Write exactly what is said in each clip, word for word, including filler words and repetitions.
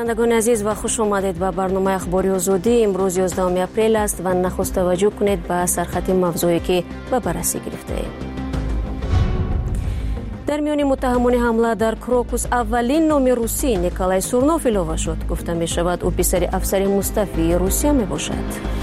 شنوندگان عزیز و خوش آمدید به برنامه اخباری آزادی. امروز یازدهم اپریل است و نخست توجه کنید به سرخط موضوعی که به بررسی گرفته ایم. در میان متهمان حمله در کراکوس اولین نام روسی نیکولای سورنوف اعلام شد. گفته می شود او پسر افسر مستعفی روسیه می باشد.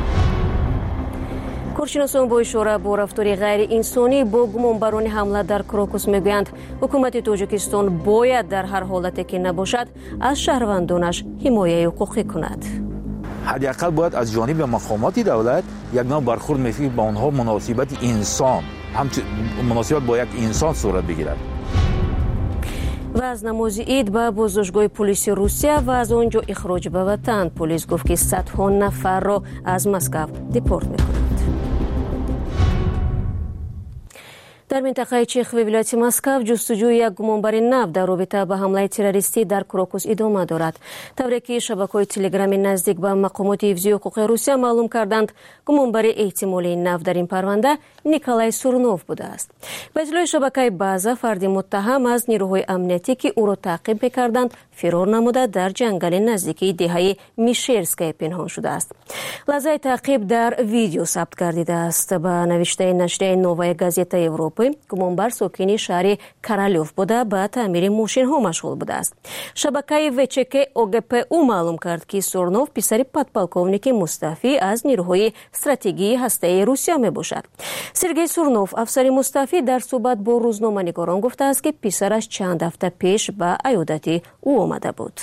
کارشناسان با اشاره به رفتار غیر انسانی با گمانبران حمله در کراکوس میگویند حکومت تاجیکستان باید در هر حالتی که نباشد از شهروندانش حمایت حقوقی کند. حداقل باید از جانب مقامات دولت یک نوع برخورد میفید با آنها مناسبت انسان همچنین مناسبت با یک انسان صورت بگیرد. و از نماز عید به بازداشتگاه پلیس روسیه و از آنجا اخراج به وطن. پلیس گفت که صدها نفر را از مسکو دیپورت می‌کند. در منطقه چیخ و ولایت مسکو جستجوی یک گمانبر نفت در رابطه با حمله تروریستی در کراکوس ادامه دارد. طوری که شبکه‌های تلگرام نزدیک به مقامات حفظی حقوق روسیه معلوم کردند گمانبر احتمالی نفت در این پرونده نیکولای سورنوف بوده است. به اطلاع شبکه بازا فردی متهم از نیروهای امنیتی که او را تعقیب می‌کردند فرار نموده در جنگل نزدیکی دهه میشرسکای پنهان شده است. لحظه تعقیب در ویدیو ثبت گردیده است. به نوشته نشریه نووای گازتا اروپا گمانبر ساکن شهر کرالیوف بوده به تعمیر ماشین ها مشغول بوده است. شبکه وچک اوگپ او معلوم کرد که سورنوف پسر پدپولکوونیک مستعفی از نیروهای استراتژی هسته‌ای روسیه می باشد. سرگئی سورنوف افسر مستعفی در صحبت با روزنامه‌نگاران گفته است که پسرش چند هفته پیش به عیادت او آمده بود.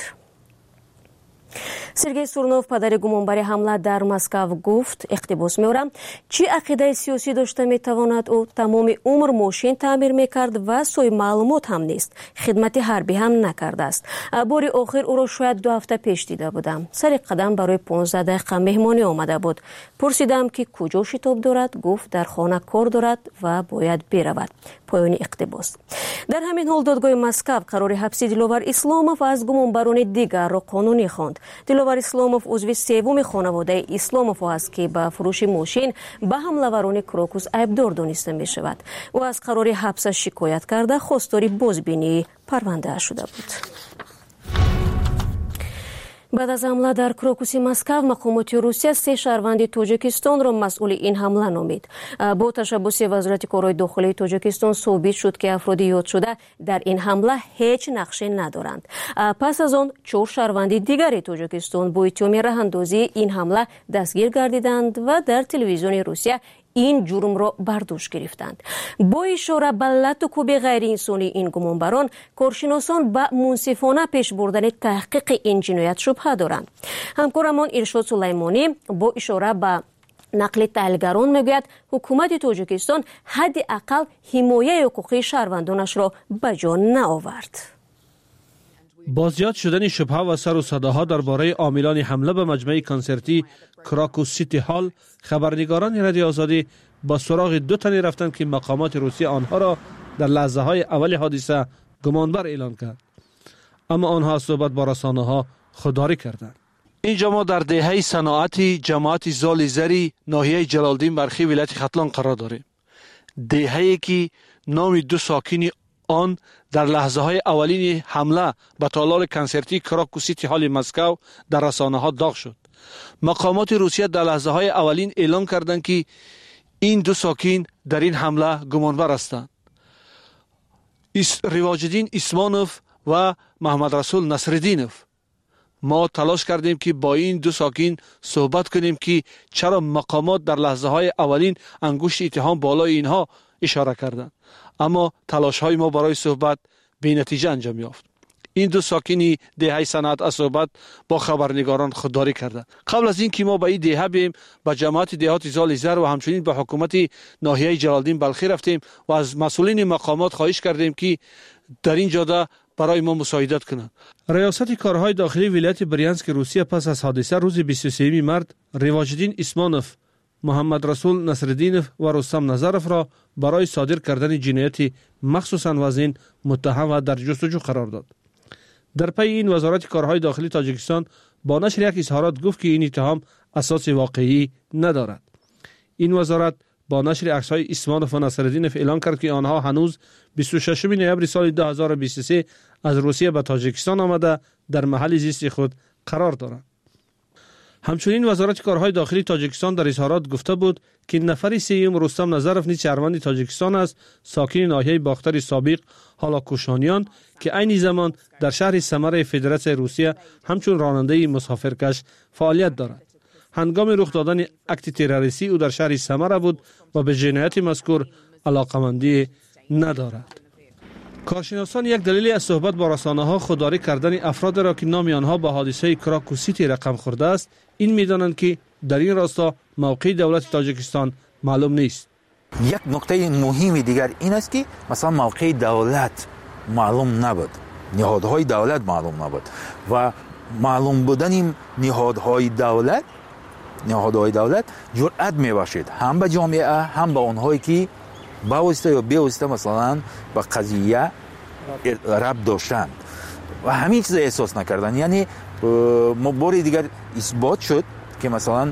سرگئی سورنوف پدر گمانبر حمله در مسکو گفت اقتباس می‌آورم چی عقیده سیاسی داشته می‌تواند او تمام عمر ماشین تعمیر می‌کرد و سوی معلومات هم نیست. خدمت حربی هم نکرده است. بار آخر او را شاید دو هفته پیش دیده بودم. سر قدم برای پانزده دقیقه مهمانی آمده بود. پرسیدم که کجا شتاب دارد. گفت در خانه کار دارد و باید برود. پایان اقتباس. در همین حال دادگاه مسکو قرار حبس دلاور اسلاموف از گمانبران دیگر را قانونی خواند. دلاور اسلاموف عضو سوم خانواده اسلاموف است که به فروش ماشین به حمله‌وران کراکوس عیبدار دانسته می شود. او از قرار حبس شکایت کرده خواستار بازبینی پرونده شده بود. بعد از حمله در کراکوس مسکو مقامات روسیه سه شهروند تاجیکستان را مسئول این حمله نامید. با تشبث وزارت کارهای داخلی تاجیکستان ثابت شد که افراد یاد شده در این حمله هیچ نقشی ندارند. پس از آن چهار شهروند دیگر تاجیکستان با اتهام راه‌اندازی این حمله دستگیر گردیدند و در تلویزیون روسیه این جرم را برداشت گرفتند. با اشاره به لطو غیر انسانی این گمانبران، کارشناسان به منصفانه پیش بردن تحقیق این جنایت شبهه دارند. همکارمان ارشاد سلیمانی با اشاره به نقل تحلیلگران میگوید حکومت تاجیکستان حداقل حمایت حقوقی شهروندانش را به جا نآورد. با زیاد شدن شبهه و سر و صداها درباره عاملان حمله به مجمع کنسرتی کراکوس سیتی هال، خبرنگاران رادیو آزادی با سراغ دو تن رفتند که مقامات روسیه آنها را در لحظه های اول حادثه گمانبر اعلان کرد، اما آنها صحبت با رسانه‌ها خودداری کردند. اینجا ما در دهه صناعتی جماعت زال زری ناحیه جلالدین برخی ولایت ختلان قرار داریم. دهه‌ای که نام دو ساکن آن در لحظه های اولین حمله به تالار کنسرتی کراکوس سیتی هال مسکو در رسانه ها داغ شد. مقامات روسیه در لحظه های اولین اعلام کردند که این دو ساکن در این حمله گمانبر هستند. رواجالدین اسمانوف و محمد رسول نصرالدینوف. ما تلاش کردیم که با این دو ساکن صحبت کنیم که چرا مقامات در لحظه های اولین انگشت اتهام بالای اینها اشاره کردند، اما تلاش های ما برای صحبت بی نتیجه انجام یافت. این دو ساکنی دهه صنعت از صحبت با خبرنگاران خودداری کردند. قبل از این که ما به این دهه بیم به جماعت دهات زال زر و همچنین به حکومت ناحیه جلالدین بلخی رفتیم و از مسئولین مقامات خواهش کردیم که در این جاده برای ما مساعدت کنند. ریاست کارهای داخلی ولایت بریانسک روسیه پس از حادثه روز بیست و سوم مارس رواجالدین اسمانوف، محمد رسول نصرالدینوف و رستم نظرف را برای صادر کردن جنایت مخصوصاً وزن متهم و در جستجو قرار داد. در پی این وزارت کارهای داخلی تاجیکستان با نشر یک اظهارات گفت که این اتهام اساس واقعی ندارد. این وزارت با نشر عکس‌های اسمانوف و نصرالدینوف اعلام کرد که آنها هنوز بیست و ششم نوامبر سال دو هزار و بیست و سه از روسیه به تاجیکستان آمده در محل زیست خود قرار دارند. همچنین وزارت کارهای داخلی تاجیکستان در اظهارات گفته بود که نفر سوم رستم نظرف نیز شهروند تاجیکستان است، ساکن ناحیه باختر سابق هالاکوشانیان که عین زمان در شهر سمر فدراسیون روسیه همچون راننده مسافرکش فعالیت دارد. هنگام رخ دادن اکت تروریستی او در شهر سمر بود و به جنایت مذکور علاقمندی ندارد. کارشناسان یک دلیل از صحبت با رسانه‌ها خودداری کردن افراد را که نام آنها با حادثه کراکو سیتی رقم خورده است این می‌دانند که در این راستا موقع دولت تاجیکستان معلوم نیست. یک نکته مهم دیگر این است که مثلا موقع دولت معلوم نبود، نهادهای دولت معلوم نبود و معلوم بودن نهادهای دولت نهادهای دولت جرأت می‌بخشید هم به جامعه هم به آنهایی که با واسطه یا بی واسطه مثلا با قضیه ربط داشتند و همین چیز احساس نکردن. یعنی ما بار دیگر اثبات شد که مثلا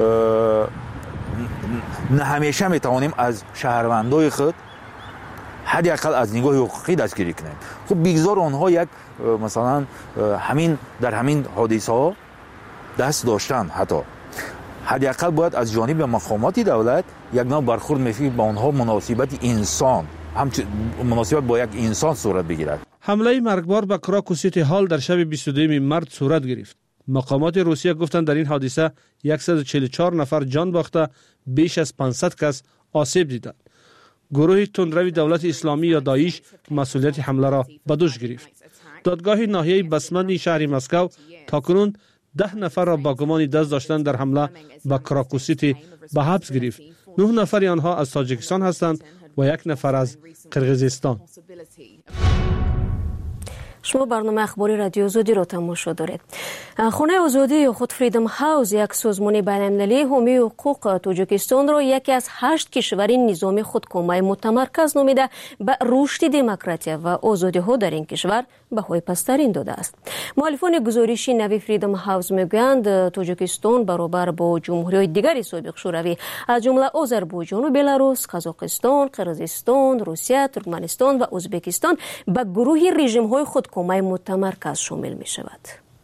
نه همیشه میتوانیم از شهروندای خود حداقل از نگاه حقوقی دستگیری کنیم. خب بگذار آنها یک مثلا همین در همین حادثه ها دست داشتن، حتی حداقل باید از جانب مقامات دولت یک نوع برخورد میفی با آنها مناسبت انسان هم مناسبت با یک انسان صورت بگیرد. حمله مرگبار به کراکو سیتی هال در شب بیست و دوم مارس صورت گرفت. مقامات روسیه گفتند در این حادثه صد و چهل و چهار نفر جان باخته، بیش از پانصد کس آسیب دیدند. گروه تندروی دولت اسلامی یا داعش مسئولیت حمله را به دوش گرفت. دادگاه ناحیه بسمنی شهر مسکو تاکنون ده نفر را با گمان دست داشتن در حمله به کراکو سیتی به حبس گرفت. نه نفر آنها از تاجیکستان هستند و یک نفر از قرقیزستان. شما برنامه اخباری رادیو آزادی را تماشا دارید. خانه آزادی یا خود فریدم هاوس یک سازمان بین‌المللی حامی حقوق تاجیکستان را یکی از هشت کشور نظام خودکامه متمرکز نامیده به رشد دموکراسی و آزادی ها در این کشور بهای پسترین داده است. مؤلفان گزارش نوی فریدم هاوس میگویند تاجیکستان برابر با جمهوری‌های دیگر سابق شوروی از جمله آذربایجان و بلاروس، قزاقستان، قرقیزستان، روسیه، ترکمنستان و ازبکستان به گروه رژیم‌های خودکامه متمرکز شامل می شود.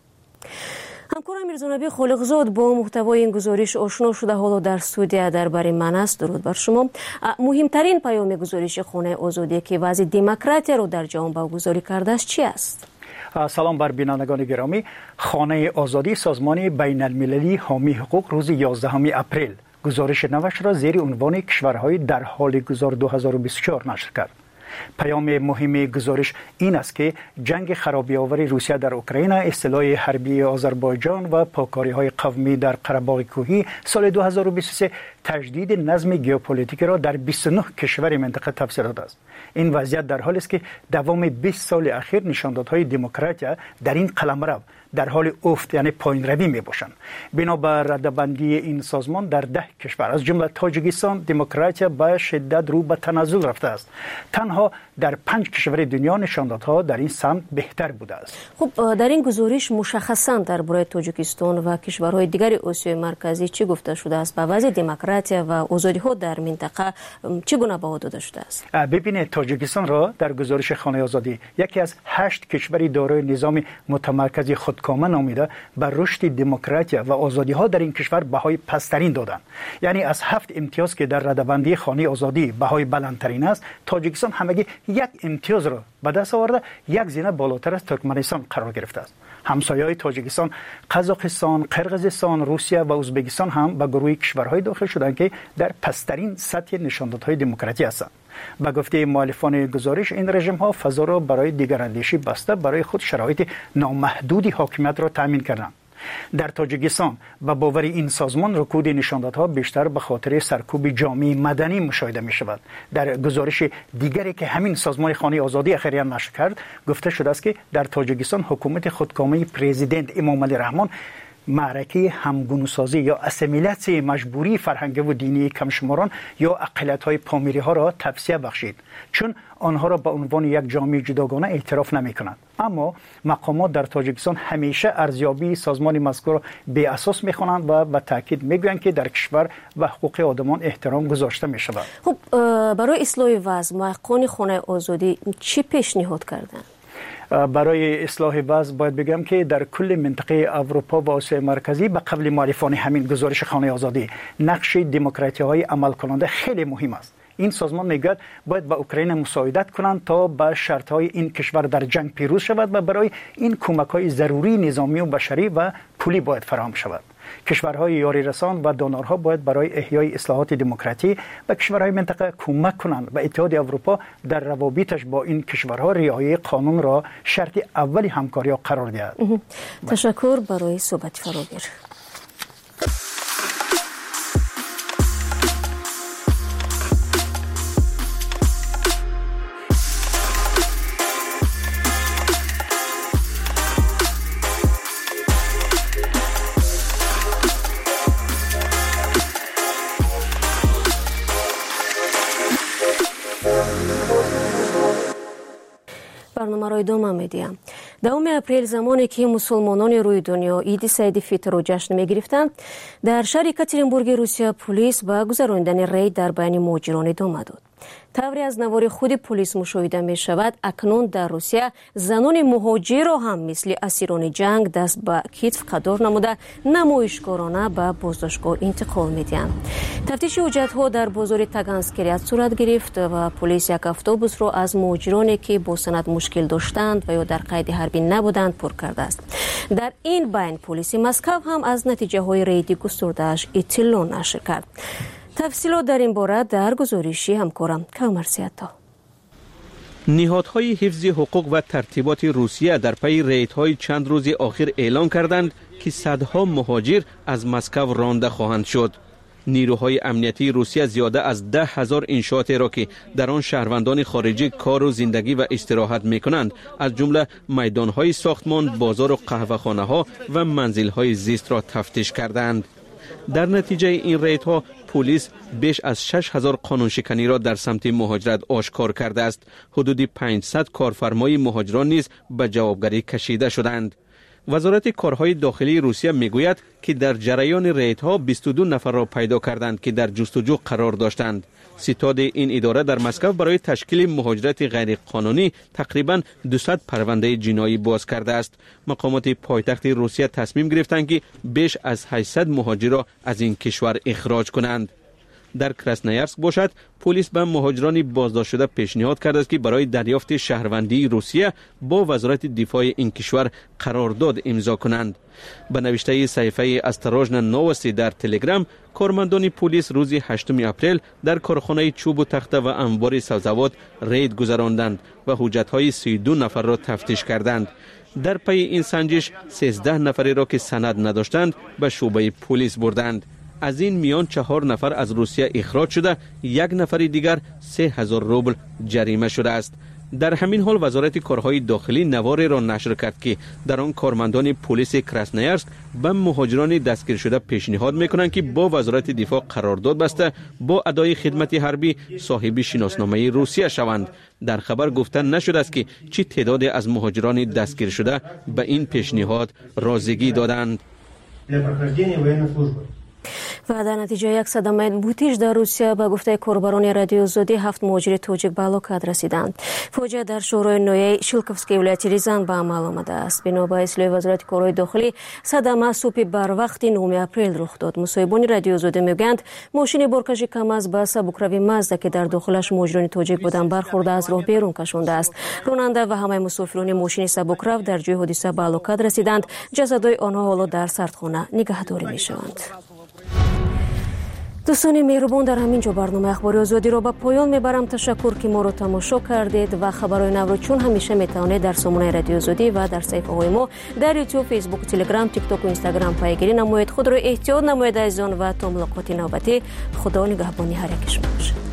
همکارم میرزانبی خالقزاد با محتوای این گزارش آشنا شده، حالا در استودیو درباره من است. درود بر شما. مهمترین پیام گزارش خانه آزادی که وضع دموکراسی رو در جهان برگزاری کرده است چی است؟ سلام بر بینندگان گرامی. خانه آزادی سازمان بین المللی حامی حقوق روز یازدهم اپریل گزارش نوش را زیر عنوان کشورهای در حال گذار دو هزار و بیست و چهار نشر کرد. پیام مهم گزارش این است که جنگ خرابی‌آور روسیه در اوکراین، اصلاح حربی آذربایجان و پاکاری‌های قومی در قره‌باغ کوهی سال دو هزار و بیست و سه تجدید نظم ژئوپلیتیک را در بیست و نه کشور منطقه تفسیر داده است. این وضعیت در حالی است که دوام بیست سال اخیر نشاندادهای دموکراسی در این قلمرو در حال افت یعنی پایین روی می باشند. بنابر ردبندی این سازمان در ده کشور از جمله تاجیکستان دموکراسی به شدت رو به تنزل رفته است. تنها در پنج کشور دنیا نشاندادها در این سمت بهتر بوده است. خب در این گزارش مشخصا درباره تاجیکستان و کشورهای دیگر آسیای مرکزی چی گفته شده است؟ به وضع دموکراسی و آزادی ها در منطقه چگونه بها داده شده است؟ ببینید تاجیکستان را در گزارش خانه آزادی یکی از هشت کشوری دارای نظام متمرکز خودکامه نامیده بر رشد دموکراسی و آزادی ها در این کشور بهای پسترین دادند. یعنی از هفت امتیاز که در ردبندی خانه آزادی بهای بلندترین است، تاجیکستان همگی یک امتیاز را به دست آورده، یک زینه بالاتر از ترکمنستان قرار گرفته است. همسایه‌های تاجیکستان قزاقستان، قرقیزستان، روسیه و ازبکستان هم به گروه کشورهای داخل شدند که در پسترین سطح نشاندادهای دموکراسی هستند. به گفته مؤلفان گزارش این رژیم ها فضا را برای دیگراندیشی بسته برای خود شرایط نامحدودی حاکمیت را تامین کردند. در تاجیکستان به باور این سازمان رکود نشاندادها بیشتر به خاطر سرکوب جامعه مدنی مشاهده می شود. در گزارش دیگری که همین سازمان خانه آزادی اخیراً نشر کرد گفته شده است که در تاجیکستان حکومت خودکامه پرزیدنت امام علی رحمان معرکه همگونوسازی یا اسیمیلاسی مجبوری فرهنگی و دینی کمشماران یا اقلیت‌های پامیری ها را توسعه بخشید، چون آنها را به عنوان یک جامعه جداگانه اعتراف نمی‌کنند. اما مقامات در تاجیکستان همیشه ارزیابی سازمان مذکور را بی اساس می‌خوانند و به تاکید می‌گویند که در کشور و حقوق آدمان احترام گذاشته می‌شود. خب برای اصلاح وضع محققان خانه آزادی چی پیشنهاد کردند؟ برای اصلاح وضع باید بگم که در کل منطقه اروپا و آسیای مرکزی به قبل مؤلفان همین گزارش خانه آزادی نقش دموکراتی‌های عمل کننده خیلی مهم است. این سازمان میگوید باید به اوکراین مساعدت کنند تا به شرط‌های این کشور در جنگ پیروز شود و برای این کمک‌های ضروری نظامی و بشری و پولی باید فراهم شود. کشورهای یاری رسان و دونورها باید برای احیای اصلاحات دموکراتی به کشورهای منطقه کمک کنند و اتحاد اروپا در روابطش با این کشورها رعایت قانون را شرط اولی همکاری قرار دهد. تشکر برای صحبت فراگیر. برنامه را ادامه می‌دهم. دوم اپریل زمانی که مسلمانان روی دنیا عید سعید فطر را جشن می‌گرفتند، در شهر یکاترینبورگ روسیه پلیس با گذراندن ریید در بین مهاجران ادامه داد. طوری از نوار خود پلیس مشاهده می شود اکنون در روسیه زنان مهاجر را هم مثل اسیران جنگ دست به کتف قدار نموده نمایشگرانه به بازداشتگاه انتقال می دهند. تفتیش حجت ها در بازار تاگانسکریت صورت گرفت و پلیس یک اتوبوس را از مهاجرانی که با سند مشکل داشتند و یا در قید حربی نبودند پر کرده است. در این بین پلیس مسکو هم از نتیجه های ریدی گسترده‌اش اطلاع نشر کرد. تفصیلات در این باره در گزارشی همکارم کامر سیاتا. نهادهای حفظ حقوق و ترتیبات روسیه در پی ریدهای چند روز آخر اعلام کردند که صدها مهاجر از مسکو رانده خواهند شد. نیروهای امنیتی روسیه زیاده از ده هزار انشاءاتی را که در آن شهروندان خارجی کار و زندگی و استراحت می‌کنند، از جمله میدان‌های ساختمان، بازار و قهوه‌خانه‌ها و منزل‌های زیست را تفتیش کردند. در نتیجه این ریدها پلیس بیش از شش هزار قانونشکنی را در سمت مهاجرت آشکار کرده است. حدود پانصد کارفرمای مهاجران نیز به جوابگری کشیده شدند. وزارت کارهای داخلی روسیه میگوید که در جریان ریدها بیست و دو نفر را پیدا کردند که در جستجو قرار داشتند. ستاد این اداره در مسکو برای تشکیل مهاجرت غیر قانونی تقریباً دویست پرونده جنایی باز کرده است. مقامات پایتخت روسیه تصمیم گرفتند که بیش از هشتصد مهاجر را از این کشور اخراج کنند. در کراسنایارسک باشد، پلیس به مهاجران بازداشت شده پیشنهاد کرده است که برای دریافت شهروندی روسیه با وزارت دفاع این کشور قرارداد امضا کنند. به نوشته صحیفه استراژنا نووستی در تلگرام، کارمندان پلیس روز هشتم اپریل در کارخانه چوب و تخته و انبار سبزوات رید گذراندند و حجت‌های سی و دو نفر را تفتیش کردند. در پی این سنجش سیزده نفری را که سند نداشتند به شعبه پلیس بردند. از این میان چهار نفر از روسیه اخراج شده، یک نفر دیگر سه هزار روبل جریمه شده است. در همین حال وزارت کارهای داخلی نواری را نشر کرد که در آن کارمندان پلیس کراسنایارسک به مهاجران دستگیر شده پیشنهاد میکنند که با وزارت دفاع قرارداد بسته با ادای خدمت حربی صاحب شناسنامه روسیه شوند. در خبر گفته نشده است که چه تعدادی از مهاجران دستگیر شده به این پیشنهاد رازیگی دادند. و در نتیجه یک صدمه بوتیش در روسیه به گفته کاربران رادیو آزادی هفت مهاجر تاجیک به هلاکت رسیدند. فوجیه در شورای نویه شیلکوفسکی ولایت ریزان به عمل آمده است. بنا به اطلاع وزارت کارهای داخلی، صدمه صبح بر وقت نهم اپریل رخ داد. مصاحبان رادیو آزادی میگویند ماشین بارکشی کم از به سبکروی مازدا که در داخلش مهاجران تاجیک بودند برخورده از راه بیرون کشانده است. راننده و همه مسافران ماشین سبکرو در جای حادثه به هلاکت رسیدند. جسدهای آنها حالا در سردخانه نگهداری میشوند. دوستان مهربان، در همین جا برنامه اخباری آزادی را به پایان میبرم. تشکر که ما را تماشا کردید و خبرهای نو را چون همیشه میتوانید در سامانه رادیو آزادی و در صفحه های ما در یوتیوب، فیسبوک، تلگرام، تیک تاک و اینستاگرام پیگیری نمایید. خود را احتیاط نمایید عزیزان و تا ملاقات نوبتی. خدا نگهبانی هر یک شما باشد.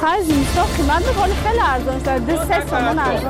آخر زمستان قیمت میکنه خیلی ارزان شد، دو سه تومن ارزان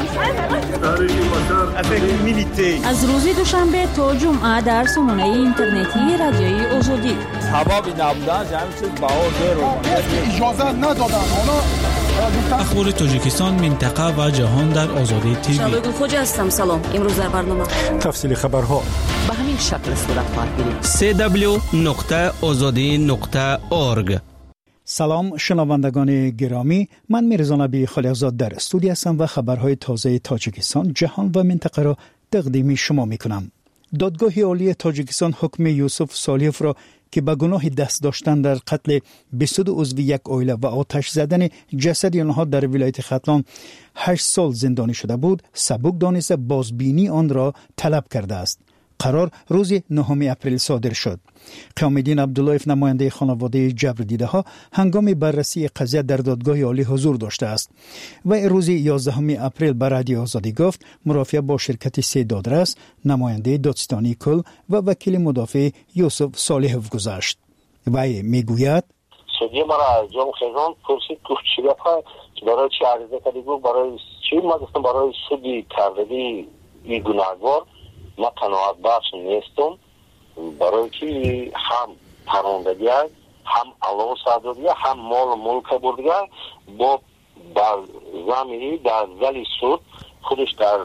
شد. از روز دوشنبه تا جمعه در سامانه اینترنتی رادیوی آزادی هوا نبودن جمعی چیز بهار دیر اجازه ندادن. اخبار تاجیکستان، منطقه و جهان در آزادی تیوی. شبگل خوجا هستم. سلام. امروز در برنامه تفصیل خبرها به همین شکل صورت خواهد گرفت. سی دبلیو نقطه آزادی نقطه اورگ. سلام شنوندگان گرامی، من میرزا نبی خلیقزاد در استودیو هستم و خبرهای تازه تاجیکستان، جهان و منطقه را تقدیم شما میکنم. دادگاه عالی تاجیکستان حکم یوسف صالحیف را که به گناه دست داشتن در قتل بیست و دو عضو یک عائله و آتش زدن جسد آنها در ولایت ختلان هشت سال زندانی شده بود، سبک دانسته بازبینی آن را طلب کرده است. قرار روز نهم اپریل صادر شد. قیام‌الدین عبداللهیف نماینده خانواده جبر دیده ها هنگام بررسی قضیه در دادگاه عالی حضور داشته است و روز یازدهم اپریل به رادیو آزادی گفت مرافعه با شرکت سه دادرس، نماینده دادستانی کل و وکیل مدافع یوسف صالحیف گذاشت. وی میگوید سودی مرا از جام خیزان پرسید گفت چی گفت برای چی عریضه کردی؟ گفت برای چی؟ ما گفتم برای سودی کردگی این گناهکار ما قناعت بخش نیستم، برای که هم پروندگی هم علاوه صادریه هم مال ملک بردگی با در زمینی در زلی سود خودش در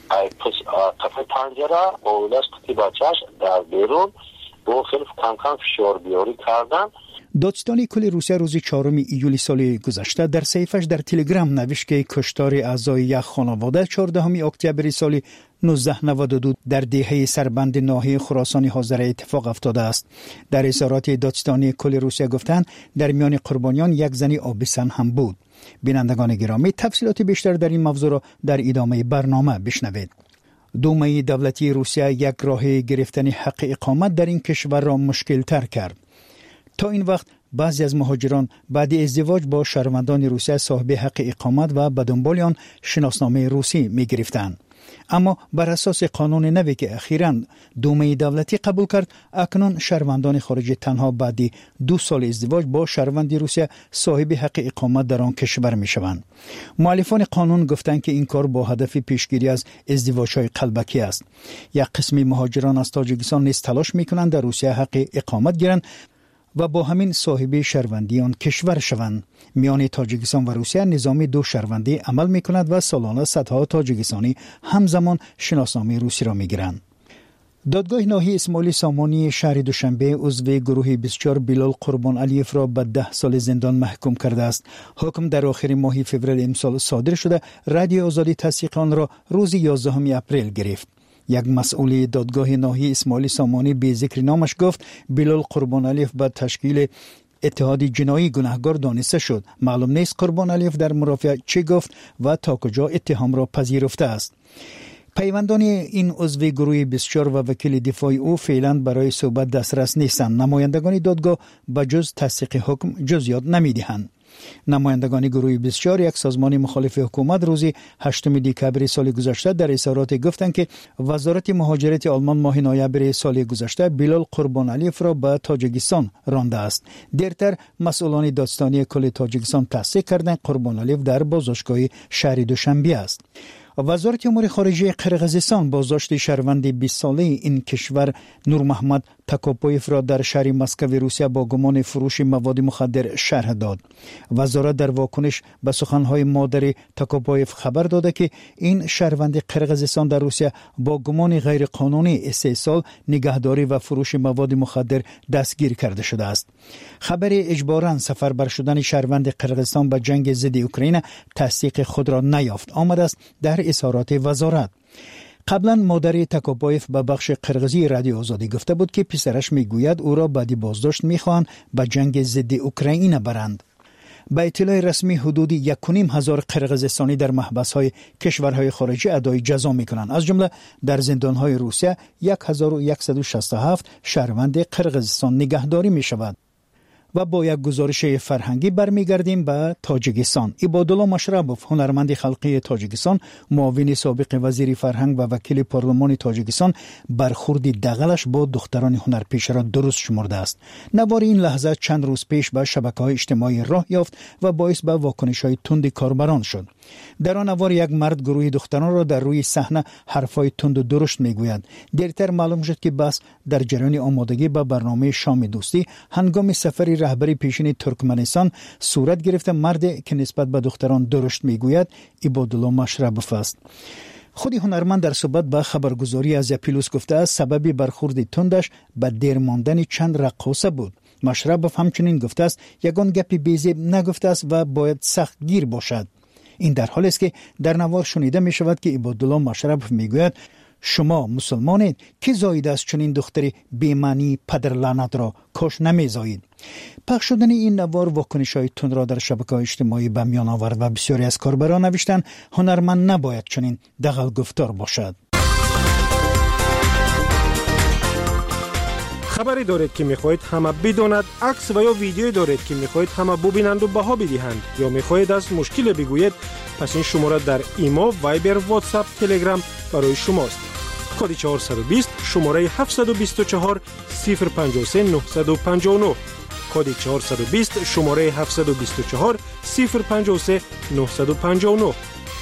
قفل پنجره با ولش قطعی بچهش در بیرون با خیلی کم کم فشار بیاری کردن. دادستانی کل روسیه روز چهارم ایولی سال گذشته در صحیفش در تلگرام نوشت که کشتار اعضای یک خانواده چهاردهم اکتبر سال نوزده نود و دو در دهه سربند ناحیه خراسان حاضر اتفاق افتاده است. در اظهارات دادستانی کل روسیه گفتند در میان قربانیان یک زن آبیسن هم بود. بینندگان گرامی، تفصیلات بیشتر در این موضوع را در ادامه برنامه بشنوید. دومه دولتی روسیه یک راه گرفتن حق اقامت در این کشور را مشکل تر کرد. تا این وقت بعضی از مهاجران بعد ازدواج با شهروندان روسیه صاحب حق اقامت و به دنبال آن شناسنامه روسی می گرفتند. اما بر اساس قانون نوی که اخیراً دومه دولتی قبول کرد، اکنون شهروندان خارجی تنها بعد دو سال ازدواج با شهروند روسیه صاحب حق اقامت در آن کشور می شوند. مؤلفان قانون گفتند که این کار با هدف پیشگیری از ازدواج‌های قلبکی است. یک قسم مهاجران از تاجیکستان نیز تلاش می کنند در روسیه حق اقامت گیرند و با همین صاحب شهروندی آن کشور شوند. میان تاجیکستان و روسیه نظام دو شهروندی عمل می کند و سالانه صدها تاجیکستانی همزمان شناسنامه روسی را می گیرند. دادگاه ناحیه اسماعیل سامانی شهر دوشنبه عضو گروه بیست و چهار بلال قربان علیف را به ده سال زندان محکوم کرده است. حکم در آخر ماه فوریه امسال صادر شده. رادیو آزادی تصدیق آن را روز یازدهم اپریل گرفت. یک مسئول دادگاه ناحیه اسماعیل سامانی به ذکر نامش گفت بلال قربان علیف به تشکیل اتحاد جنایی گناهکار دانسته شد. معلوم نیست قربان علیف در مرافعه چه گفت و تا کجا اتهام را پذیرفته است. پیوندان این عضو گروه بیست و چهار و وکیل دفاعی او فعلا برای صحبت دسترس نیستند. نمایندگان دادگاه به جز تصدیق حکم جزئیات نمیدهند. نمایندگان گروه بیست و چهار یک سازمان مخالف حکومت روز هشتم دکبر سال گذشته در اظهارات گفتند که وزارت مهاجرت آلمان ماه نوامبر سال گذشته بلال قربان علیف را به تاجیکستان رانده است. دیرتر مسئولان دادستانی کل تاجیکستان تصدیق کردند قربان علیف در بازداشتگاه شهر دوشنبه است. وزارت امور خارجه قرقیزستان بازداشت شهروند بیست ساله این کشور نور محمد تکاپویف را در شهر مسکو روسیه با گمان فروش مواد مخدر شرح داد. وزارت در واکنش به سخنهای مادر تکاپویف خبر داده که این شهروند قرقیزستان در روسیه با گمان غیرقانونی استحصال، نگهداری و فروش مواد مخدر دستگیر کرده شده است. خبر اجباراً سفربر شدن شهروند قرقیزستان به جنگ ضد اوکراین تصدیق خود را نیافت آمده است در اظهارات وزارت. قبلا مادر تکاپویف به بخش قرقیزی رادیو آزادی گفته بود که پسرش میگوید او را بعد بازداشت میخواهند به جنگ ضد اوکراین برند. به اطلاع رسمی حدود یک و نیم هزار قرقیزستانی در محبس‌های کشورهای خارجی ادای جزا میکنند. از جمله در زندان‌های روسیه یک هزار و صد و شصت و هفت شهروند قرقیزستان نگهداری میشود. و با یک گزارش فرهنگی برمیگردیم به تاجیکستان. عبادالله مشربوف، هنرمند خلقی تاجیکستان، معاون سابق وزیر فرهنگ و وکیل پارلمان تاجیکستان، برخورد دغلش با دختران هنرپیشه را درست شمرده است. نوار این لحظه چند روز پیش به شبکه‌های اجتماعی راه یافت و باعث به واکنش‌های تند کاربران شد. در آن نوار یک مرد گروه دختران را در روی صحنه حرفای تند و درشت میگوید. دیرتر معلوم شد که بس در جریان آمادگی به برنامه شام دوستی هنگام سفری رهبری پیشین ترکمنستان صورت گرفته مرد که نسبت به دختران درشت میگوید عبادالله مشربوف است. خودی هنرمند در صحبت با خبرگزاری از اپیلوس گفته است سبب برخورد تندش به دیر ماندن چند رقاصه بود. مشربوف همچنین گفته است یگان گپی بی‌زیب نگفته است و باید سخت گیر باشد. این در حالی است که در نوار شنیده می شود که عبادالله مشربوف می گوید شما مسلمانید که زایید از چنین دختری بیمانی پدر لعنت را کاش نمی زایید. پخش شدن این نوار واکنش های تند را در شبکه‌های اجتماعی به میان آورد و بسیاری از کاربران نوشتند هنرمند نباید چنین دغل گفتار باشد. خبری دارید که میخواهید همه بداند، عکس و یا ویدیویی دارید که میخواهید همه ببینند و بها بدهند یا میخواهید از مشکل بگویید، پس این شماره در ایما، وایبر، واتساپ، تلگرام برای شماست. کد چهارصد و بیست شماره هفتصد و بیست و چهار صفر پنجاه و سه نهصد و پنجاه و نه. کد چهارصد و بیست شماره هفتصد و بیست و چهار صفر پنجاه و سه نهصد و پنجاه و نه.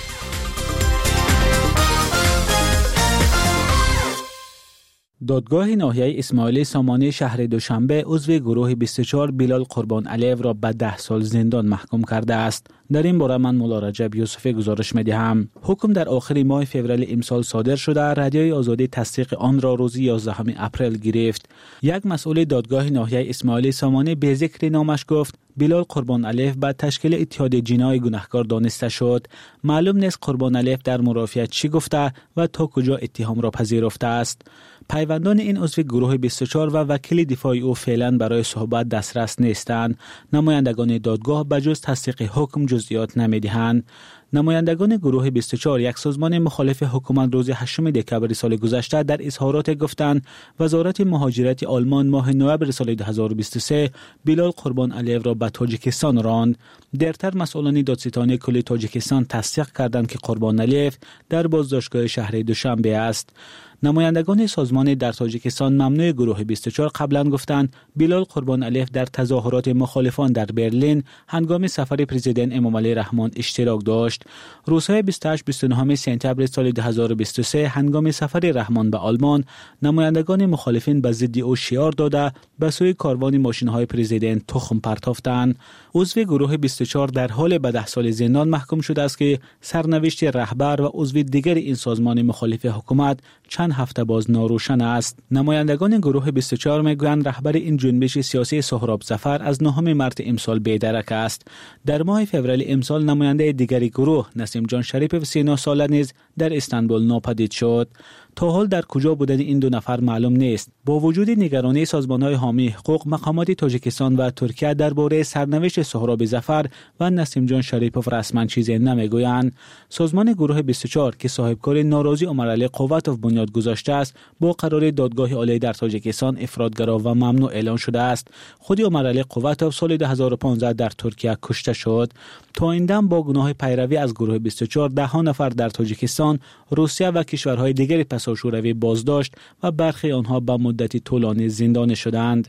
دادگاه ناحیه اسماعیلی سامانه شهر دوشنبه عضو گروه بیست و چهار بلال قربان علیو را به ده سال زندان محکوم کرده است. در این باره من مولا رجب یوسفی گزارش می‌دهم. حکم در آخر ماه فوریه امسال صادر شده، رادیوی آزادی تصدیق آن را روز یازدهم اپریل گرفت. یک مسئول دادگاه ناحیه اسماعیلی سامانه به ذکر نامش گفت بلال قربان علیو به تشکیل اتحاد جنایی گناهکار دانسته شد. معلوم نیست قربان علیو در مرافعه چی گفته و تا کجا اتهام را پذیرفته است. پیوندان این عضو گروه بیست و چهار و وکیل دفاعی او فعلا برای صحبت دسترس نیستند. نمایندگان دادگاه بجز تصدیق حکم جزئیات نمیدهند. نمایندگان گروه بیست و چهار، یک سازمان مخالف حکومت، روز هشتم دکمبر سال گذشته در اظهارات گفتند وزارت مهاجرت آلمان ماه نوامبر سال دو هزار و بیست و سه بلال قربان علیو را به تاجیکستان راند. دیرتر مسئولان دادستانی کل تاجیکستان تصدیق کردند که قربان علیو در بازداشتگاه شهر دوشنبه است. نمایندگان سازمان در تاجیکستان ممنوع گروه بیست و چهار قبلا گفتند بلال قربان علیو در تظاهرات مخالفان در برلین هنگام سفر پرزیدنت امامعلی رحمان اشتراک داشت. روزهای بیست و هشت بیست و نه سپتامبر سال دو هزار و بیست و سه هنگام سفر رحمان به آلمان، نمایندگان مخالفین به ضد او شعار داده به سوی کاروان ماشین‌های پرزیدنت تخم پرتافتند. عضو گروه بیست و چهار در حال به ده سال زندان محکوم شده است که سرنوشت رهبر و عضو دیگر این سازمان مخالف حکومت چند هفته باز ناروشن است. نمایندگان گروه بیست و چهار میگویند رهبر این جنبش سیاسی سهراب ظفر از نهم مارس امسال بی‌درک است. در ماه فوریه امسال نماینده دیگری گروه نسیم جان شریف سی و نه ساله نیز در استانبول ناپدید شد. تا حال در کجا بودن این دو نفر معلوم نیست. با وجود نگرانی سازمان‌های حامی حقوق، مقامات تاجیکستان و ترکیه درباره سرنوشت سهراب ظفر و نسیم جان شریپوف رسما چیزی نمیگویند. سازمان گروه بیست و چهار که صاحبکار ناراضی عمرعلی قوتوف بنیاد گذاشته است، با قرار دادگاه عالی در تاجیکستان افراط‌گرا و ممنوع اعلان شده است. خود عمرعلی قوتوف سال دو هزار و پانزده در ترکیه کشته شد. تا این دم با گناه پیروی از گروه بیست و چهار ده ها نفر در تاجیکستان، روسیه و کشورهای دیگر پساشوروی بازداشت و برخی آنها به مدتی طولانی زندانی شدند.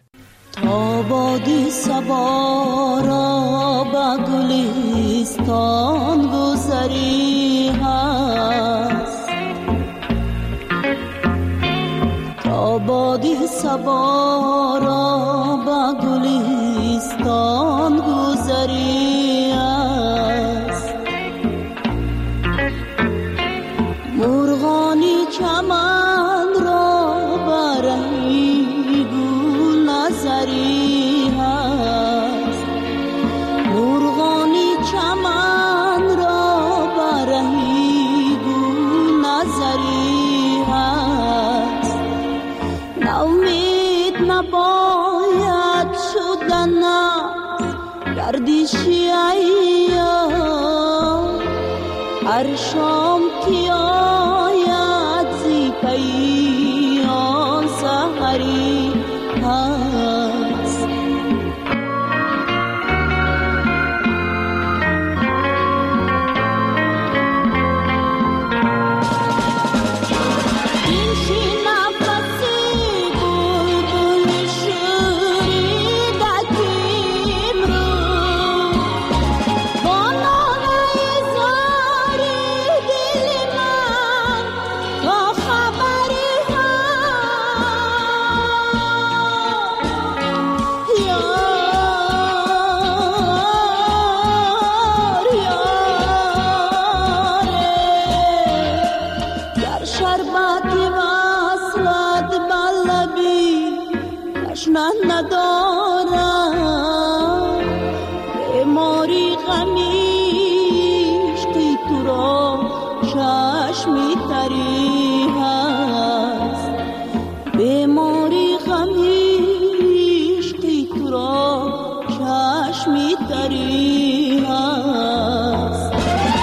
تا بادی صبا را به گلستان گذری هست، تا بادی صبا را به گلستان گذری هست، مرغانی چمن را برای گل نظری هست، مرغانی چمن را برای گل نظری هست، ناامید نباید شدن از گردشی ایام، هر شام که آید زی پیام سحری هست. ندارم بیماری غمیشتی تو را چشمی تری هست بیماری غمیشتی تو را چشمی تری هست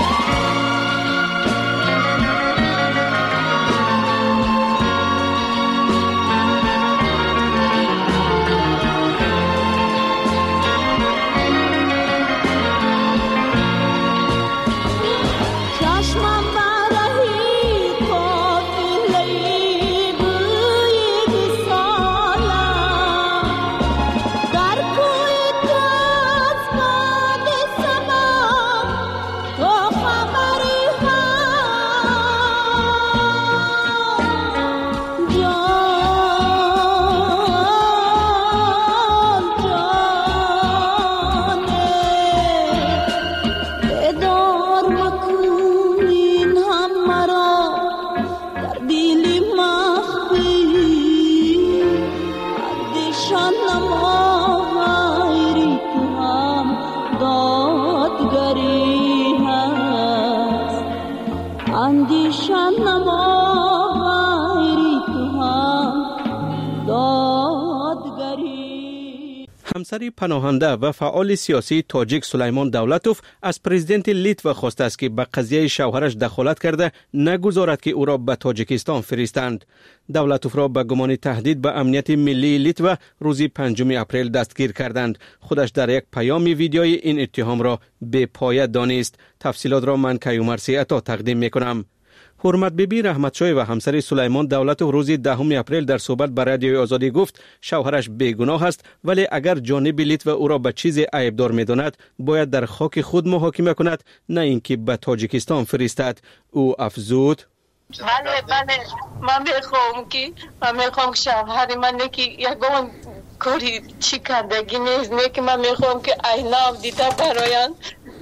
همسر پناهنده و فعال سیاسی تاجیک سلیمان دولتوف از پرزیدنت لیتوا خواسته است که به قضیه شوهرش دخالت کرده نگذارد که او را به تاجیکستان فرستند. دولتوف را به گمان تهدید به امنیت ملی لیتوا روز پنجم اپریل دستگیر کردند. خودش در یک پیام ویدیویی این اتهام را بی پایه دانست. تفصیلات را من کیومرثی عطا تقدیم میکنم. حرمت بیبی رحمتشاه و همسر سلیمان دولتوف روز دهم اپریل در صحبت با رادیوی آزادی گفت شوهرش بیگناه است، ولی اگر جانب لیتوا او را به چیزی عیبدار می‌داند باید در خاک خود محاکمه کند، نه اینکه به تاجیکستان فرستد. او افزود: بله بله من میخوام که من میخوام که شوهر من که یگان کاری چی کردگی نیست، نه که من میخوام که اینام دیده برایند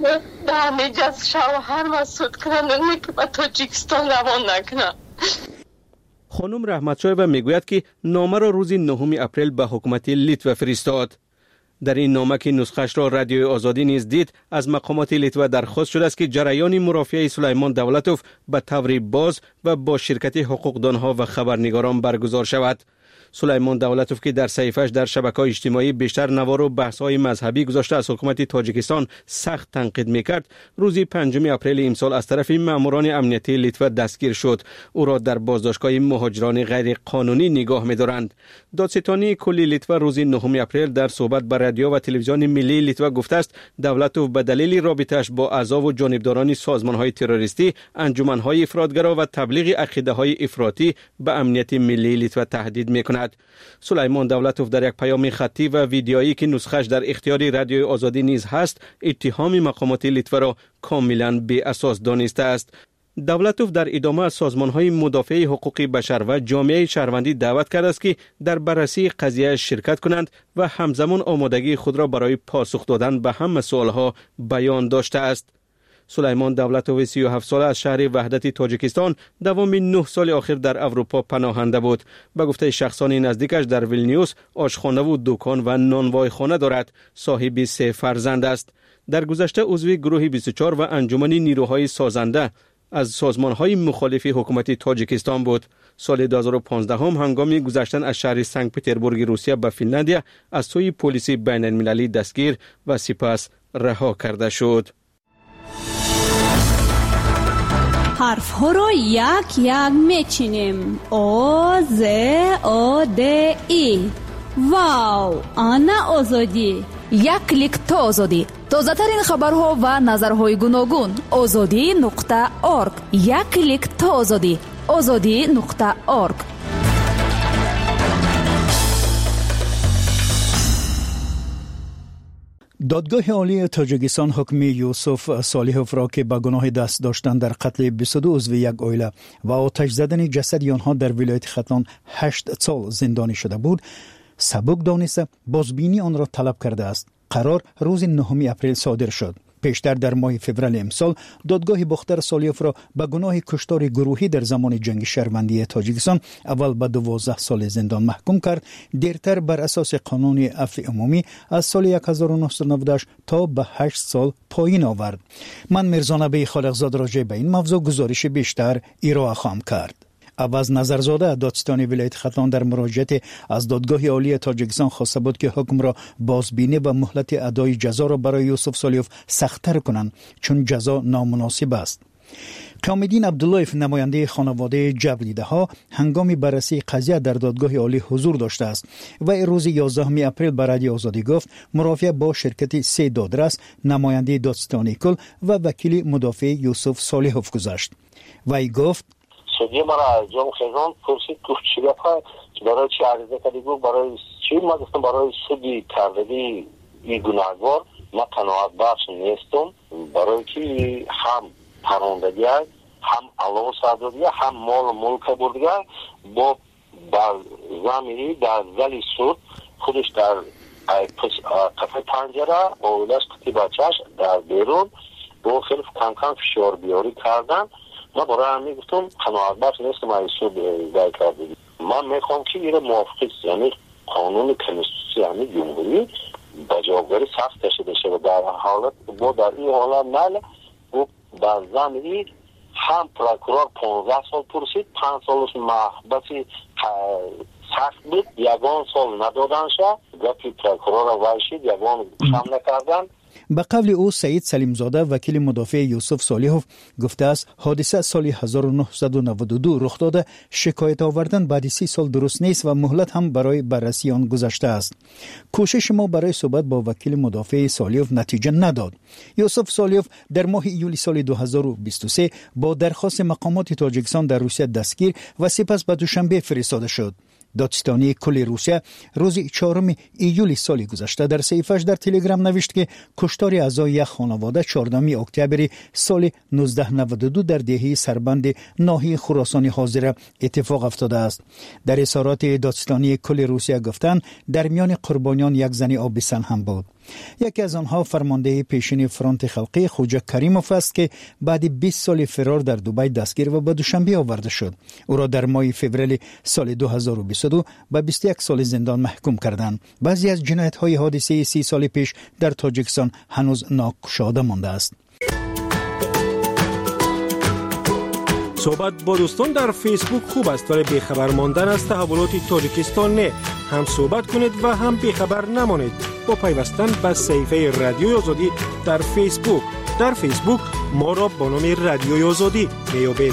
به همه جز شوهر مسعود کنن، نه که به تاجیکستان روان نکنن. خانم رحمتشایوا میگوید که نامه را روز نهم اپریل به حکومت لیتوا فرستاد. در این نامه که نسخش را رادیوی آزادی نیز دید، از مقامات لیتوا درخواست شده است که جریان مرافعه سلیمان دولتوف به طور باز و با شرکت حقوقدانها و خبرنگاران برگزار شود. سلیمان دولتوف که در صحیفه‌اش در شبکه‌های اجتماعی بیشتر نوار و بحث‌های مذهبی گذاشته از حکومت تاجیکستان سخت تنقید می‌کرد، روز پنجم اپریل امسال از طرف ماموران امنیتی لیتوا دستگیر شد. او را در بازداشتگاه مهاجران غیر قانونی نگاه می‌دارند. دادستانی کلی لیتوا روز نهم اپریل در صحبت با رادیو و تلویزیون ملی لیتوا گفته است دولتوف به دلیل رابطه‌اش با اعضا و جانبداران سازمان‌های تروریستی، انجمن‌های افراطگرا و تبلیغ عقیده‌های افراطی به امنیت ملی لیتوا تهدید می‌کند. سلیمان دولتوف در یک پیام خطی و ویدیویی که نسخش در اختیار رادیوی آزادی نیز هست، اتهام مقامات لیتوا را کاملا بی اساس دانسته است. دولتوف در ادامه از سازمان‌های مدافع حقوق بشر و جامعه شهروندی دعوت کرده است که در بررسی قضیه شرکت کنند و همزمان آمادگی خود را برای پاسخ دادن به همه سوالها بیان داشته است. سلیمان دولتوف سی و هفت ساله از شهر وحدت تاجیکستان دوام نه سال آخر در اروپا پناهنده بود. به گفته شخصان نزدیکش در ویلنیوس آشخانه و دکان و نانوای خانه دارد. صاحب سه فرزند است. در گذشته عضو گروه بیست و چهار و انجمن نیروهای سازنده از سازمان‌های مخالف حکومت تاجیکستان بود. سال دو هزار و پانزده هم هنگام گذشتن از شهر سنت پترزبورگ روسیه به فنلاندیا از سوی پلیس بین‌المللی دستگیر و سپس رها کرده شد. حرف ها را یک یک میچینیم. او ز او د ای. واو، آنا آزادی. یک کلیک تا آزادی. تازه ترین خبرها و نظرهای گوناگون. آزادی نقطه اورگ. یک کلیک تا آزادی. آزادی نقطه اورگ. دادگاه عالی تاجیکستان حکم یوسف صالحوف را که به گناه دست داشتن در قتل بیست و دو عضو یک عائله و آتش زدن جسد آنها در ولایت ختلان هشت سال زندانی شده بود سبک دانسته بازبینی آن را طلب کرده است. قرار روز نهم اپریل صادر شد. پیشتر در ماه فوریه امسال دادگاه بختر سالیوف را به گناه کشتار گروهی در زمان جنگ شهروندی تاجیکستان اول به دوازده سال زندان محکوم کرد، دیرتر بر اساس قانون عفو عمومی از سال هزار و نهصد و نود و هشت تا به هشت سال پایین آورد. من میرزا نبی خالقزاد راجع به این موضوع گزارش بیشتر ارائه خواهم کرد. عوض نظرزاده دادستانی ولایت ختلان در مراجعه از دادگاه عالی تاجیکستان خواسته بود که حکم را بازبینی و مهلت ادای جزا را برای یوسف سالیوف سخت‌تر کنند چون جزا نامناسب است. قیام الدین عبداللهیف نماینده خانواده جبریده ها هنگام بررسی قضیه در دادگاه عالی حضور داشته است و روز یازدهم اپریل به رادیو آزادی گفت مرافعه با شرکت سه دادرس، نماینده دادستانی کل و وکیل مدافع یوسف سالیوف گذاشت. وی گفت سودی مرا جام خزان پرسید گفت چی گفت برای چی عریضه کردی؟ گفت برای چی؟ ما گفتم برای سودی کردگی این گناهکار ما قناعت بخش نیستم، برای که هم پروندگی هم علاوه سازی هم مال ملک بردگی با در زمینی در زلی سود خودش در کافه پنجره با اولش کتی بچهش در بیرون با خیلی کم کم فشار بیاری کردن. ما برای همین گفتم قناعت بخش نیستم این سود دای کردگی. من میخوام که این موافقی یعنی قانون کنستیتوسی یعنی جمهوری با جوابداری سخت کشیده شده. در حالت با در این حالت نه و در زمینی هم پروکورور پانزده سال پرسید، پنج سالش محبتی سخت بود، یگان سال ندادن شد، گفتی پروکورور وایشید یگان کم نکردن. به قول او سعید سلیم زاده وکیل مدافع یوسف سالیوف گفته است حادثه سال هزار و نهصد و نود و دو رخ داده، شکایت آوردن بعد سی سال درست نیست و مهلت هم برای بررسی آن گذشته است. کوشش ما برای صحبت با وکیل مدافع سالیوف نتیجه نداد. یوسف سالیوف در ماه ایولی سال دو هزار و بیست و سه با درخواست مقامات تاجیکستان در روسیه دستگیر و سپس به دوشنبه فرستاده شد. دادستانی کل روسیه روز چهارم ایولی سال گذشته در صحیفه‌اش در تلگرام نوشت که کشتار اعضای یک خانواده چهاردهم اکتبر سال نوزده نود و دو در دهه سربند ناحیه خراسان حاضره اتفاق افتاده است. در اظهارات دادستانی کل روسیه گفتند در میان قربانیان یک زن آبستن هم بود. یکی از آنها فرمانده پیشین فرانت خلقی خوجا کریموف است که بعد بیست سال فرار در دبی دستگیر و به دوشنبه آورده شد. او را در ماه فوریه سال دو هزار و بیست و دو به بیست و یک سال زندان محکوم کردند. بعضی از جنایت‌های حادثه سی سال پیش در تاجیکستان هنوز ناگشاده مانده است. صحبت با دوستان در فیسبوک خوب است ولی بیخبر ماندن از تحولات تاجیکستان نه. هم صحبت کنید و هم بیخبر نمانید با پیوستن به صفحه رادیوی آزادی در فیسبوک. در فیسبوک ما را با نام رادیوی آزادی میابید.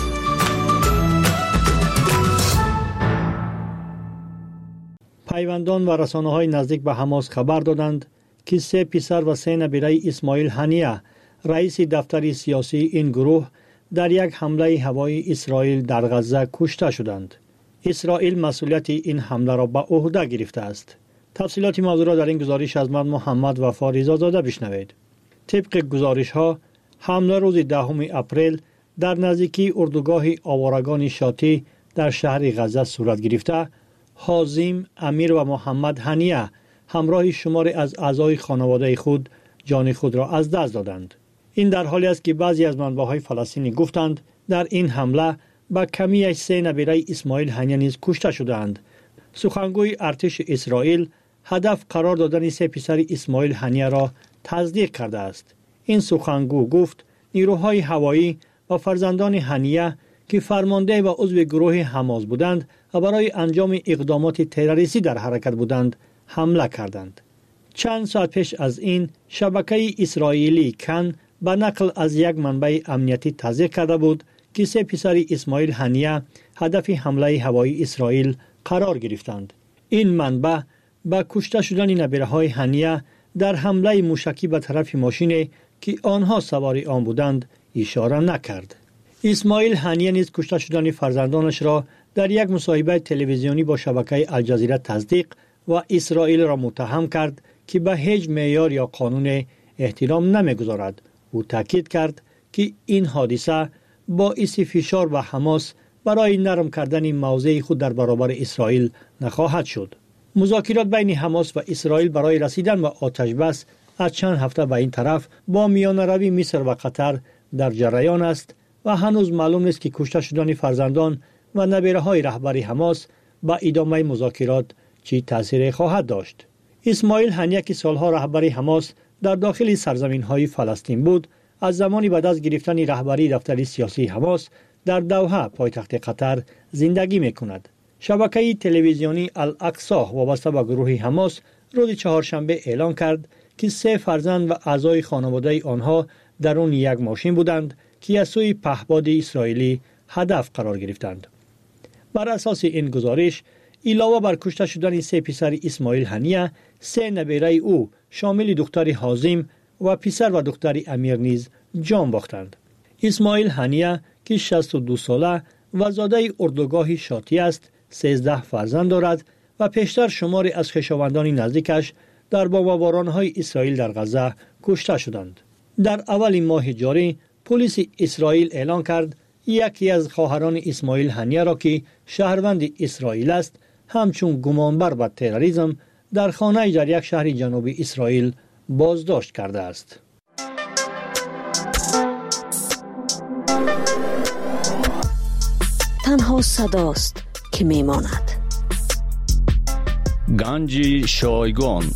پیوندان و رسانه‌های نزدیک به حماس خبر دادند که سه پسر و سه نبیره اسماعیل هنیه رئیس دفتر سیاسی این گروه در یک حمله هوایی اسرائیل در غزه کشته شدند. اسرائیل مسئولیت این حمله را به عهده گرفته است. تفصیلات موضوع را در این گزارش از من محمد وفا رضازاده بشنوید. طبق گزارش ها حمله روز دهم اپریل در نزدیکی اردوگاه آوارگان شاتی در شهر غزه صورت گرفته. حازم، امیر و محمد هنیه همراه شماری از اعضای خانواده خود جان خود را از دست دادند. این در حالی است که بعضی از منبع‌های فلسطینی گفتند در این حمله با کمی سه نبیره اسماعیل هنیه نیز کشته شدند. سخنگوی ارتش اسرائیل هدف قرار دادن سه پسر اسماعیل هنیه را تصدیق کرده است. این سخنگو گفت نیروهای هوایی و فرزندان هنیه که فرمانده و عضو گروه حماس بودند و برای انجام اقدامات تروریستی در حرکت بودند حمله کردند. چند ساعت پیش از این شبکه اسرائیلی کن به نقل از یک منبع امنیتی تصدیق کرده بود که سه پسر اسماعیل هنیه هدف حمله هوایی اسرائیل قرار گرفتند. این منبع با کشته شدن نبیره‌های هنیه در حمله موشکی به طرف ماشین که آنها سوار آن بودند اشاره نکرد. اسماعیل هنیه نیز کشته شدن فرزندانش را در یک مصاحبه تلویزیونی با شبکه الجزیره تصدیق و اسرائیل را متهم کرد که به هیچ معیار یا قانون احترام نمی‌گذارد. او تاکید کرد که این حادثه باعث فشار و حماس برای نرم کردن موضع خود در برابر اسرائیل نخواهد شد. مذاکرات بین حماس و اسرائیل برای رسیدن به آتش بس از چند هفته به این طرف با میانه‌روی مصر و قطر در جریان است و هنوز معلوم نیست که کشته شدن فرزندان و نبیره‌های رهبر حماس با ادامه مذاکرات چی تأثیر خواهد داشت. اسماعیل هنیه که سالها رهبر حماس در داخل سرزمین‌های فلسطین بود، از زمانی بعد از گرفتن رهبری دفتر سیاسی حماس در دوحه پایتخت قطر زندگی می‌کند. شبکه تلویزیونی الاقصی وابسته به گروه حماس روز چهارشنبه اعلام کرد که سه فرزند و اعضای خانواده آنها در آن یک ماشین بودند که از سوی پهپاد اسرائیلی هدف قرار گرفتند. بر اساس این گزارش، علاوه بر کشته شدن سه پسر اسماعیل هنیه، سه نبیره او شامل دختر حازم و پسر و دختر امیر نیز جان باختند. اسماعیل هنیه که شصت و دو ساله و زاده اردوگاه شاطی است، سیزده فرزند دارد و پیشتر شماری از خویشاوندان نزدیکش در بمباران‌های اسرائیل در غزه کشته شدند. در اول ماه جاری پلیس اسرائیل اعلان کرد یکی از خواهران اسماعیل هنیه را که شهروند اسرائیل است همچون گمانبر به تروریسم در خانه در یک شهر جنوبی اسرائیل بازداشت کرده است. تنها صداست که میماند. گنج شایگان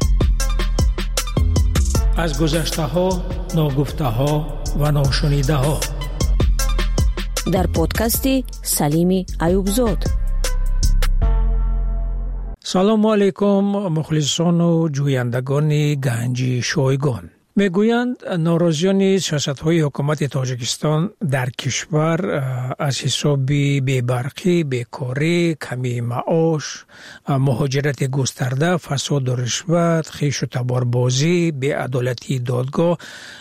از گذشته ها، ناگفته ها و ناشنیده ها در پادکستی سلیمی ایوبزاد. سلام علیکم مخلصان و جویندگان گنج شایگان. میگویند ناراضیان سیاست‌های حکومت تاجیکستان در کشور از حساب بی‌برقی، بیکاری، کمی معاش، مهاجرت گسترده، فساد و رشوت، خویش و تباربازی، بی‌عدالتی دادگاه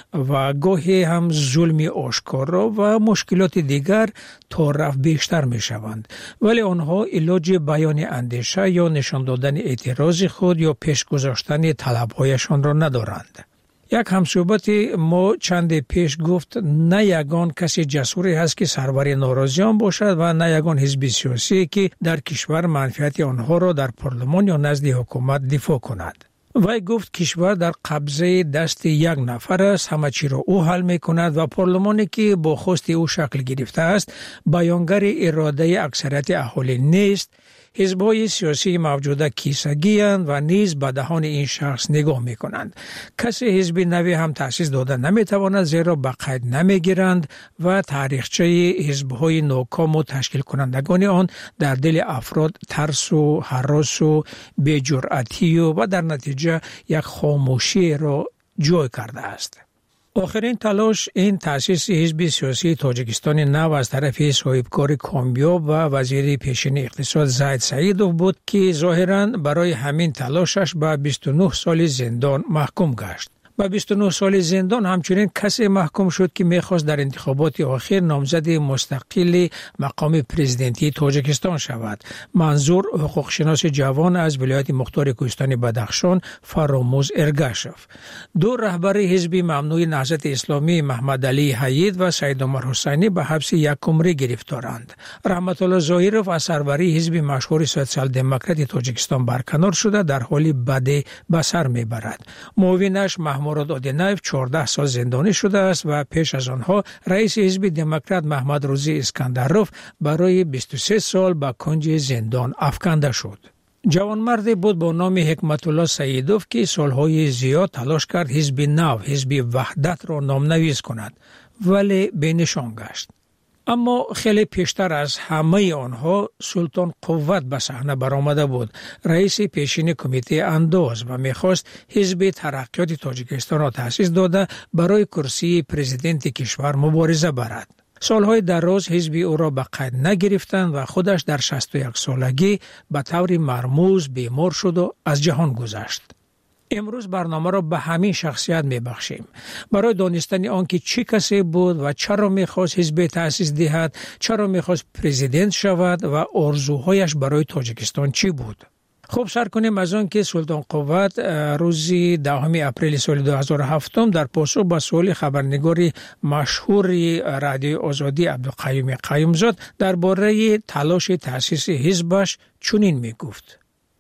و گاهی هم ظلم آشکارا و مشکلات دیگر تا رفت بیشتر می شوند. ولی آنها علاج بیان اندیشه یا نشان دادن اعتراض خود یا پیش گذاشتن طلب‌هایشان را ندارند. یک همصحبت ما چند پیش گفت نه یگان کسی جسوری هست که سرور ناراضیان باشد و نه یگان حزب سیاسی که در کشور منفعت آنها را در پارلمان یا نزد حکومت دفاع کند. وی گفت کشور در قبضه دست یک نفر است، همه چی را او حل می کند و پارلمانی که با خواست او شکل گرفته است بیانگر اراده اکثریت اهالی نیست. حزب‌های سیاسی موجوده کیسگی اند و نیز به دهان این شخص نگاه می کنند. کسی حزب نوی هم تأسیس داده نمی تواند زیرا به قید نمی گیرند و تاریخچه حزب‌های ناکام و تشکیل کنندگان آن در دل افراد ترس و هراس و بی‌جرأتی و, و در نتیجه یک خاموشی را جای کرده است. آخرین تلاش این تأسیس حزب سیاسی تاجیکستان نو از طرف صاحبکار کامیاب و وزیر پیشین اقتصاد زید سعیدوف بود که ظاهراً برای همین تلاشش به بیست و نه سال زندان محکوم گشت. با بیست و نه سال زندان همچنین کسی محکوم شد که میخواست در انتخابات آخر نامزد مستقل مقام پرزیدنتی تاجیکستان شود. منظور حقوق شناس جوان از ولایت مختار کوهستان بدخشان فراموز ارگاشف. دو رهبر حزب ممنوع نهضت اسلامی محمد علی حید و سید عمر حسینی به حبس یک عمره گرفتارند. رحمت الله ظاهرов از سروری حزب مشهور سوسیال دموکرات تاجیکستان برکنار شده در حالی بد به سر میبرد. معاونش مراد آدینایف چهارده سال زندانی شده است و پیش از آنها رئیس حزب دموکرات محمد روزی اسکندروف برای بیست و سه سال به کنج زندان افکنده شد. جوانمردی بود با نام حکمت الله سعیدوف که سالهای زیاد تلاش کرد حزب نو، حزب وحدت را نامنویس کند ولی بینشان گشت. اما خیلی پیشتر از همه آنها سلطان قوت به صحنه برآمده بود، رئیس پیشین کمیته انداز و میخواست حزب ترقیات تاجیکستان را تأسیس داده برای کرسی پرزیدنت کشور مبارزه برد. سالهای دراز حزب او را به قید نگرفتند و خودش در شصت و یک سالگی به طور مرموز بیمار شد و از جهان گذشت. امروز برنامه را به همین شخصیت میبخشیم برای دانستن آنکه چه کسی بود و چرا میخواست حزب تأسیس دهد، چرا میخواست پرزیدنت شود و آرزوهایش برای تاجیکستان چی بود. خب سر کنیم از آن که سلطان قوت روز دهم اپریل سال دو هزار و هفت در پاسخ به سوال خبرنگار مشهور رادیو آزادی عبدالقیوم قیومزاد درباره تلاش تأسیس حزبش چنین میگفت: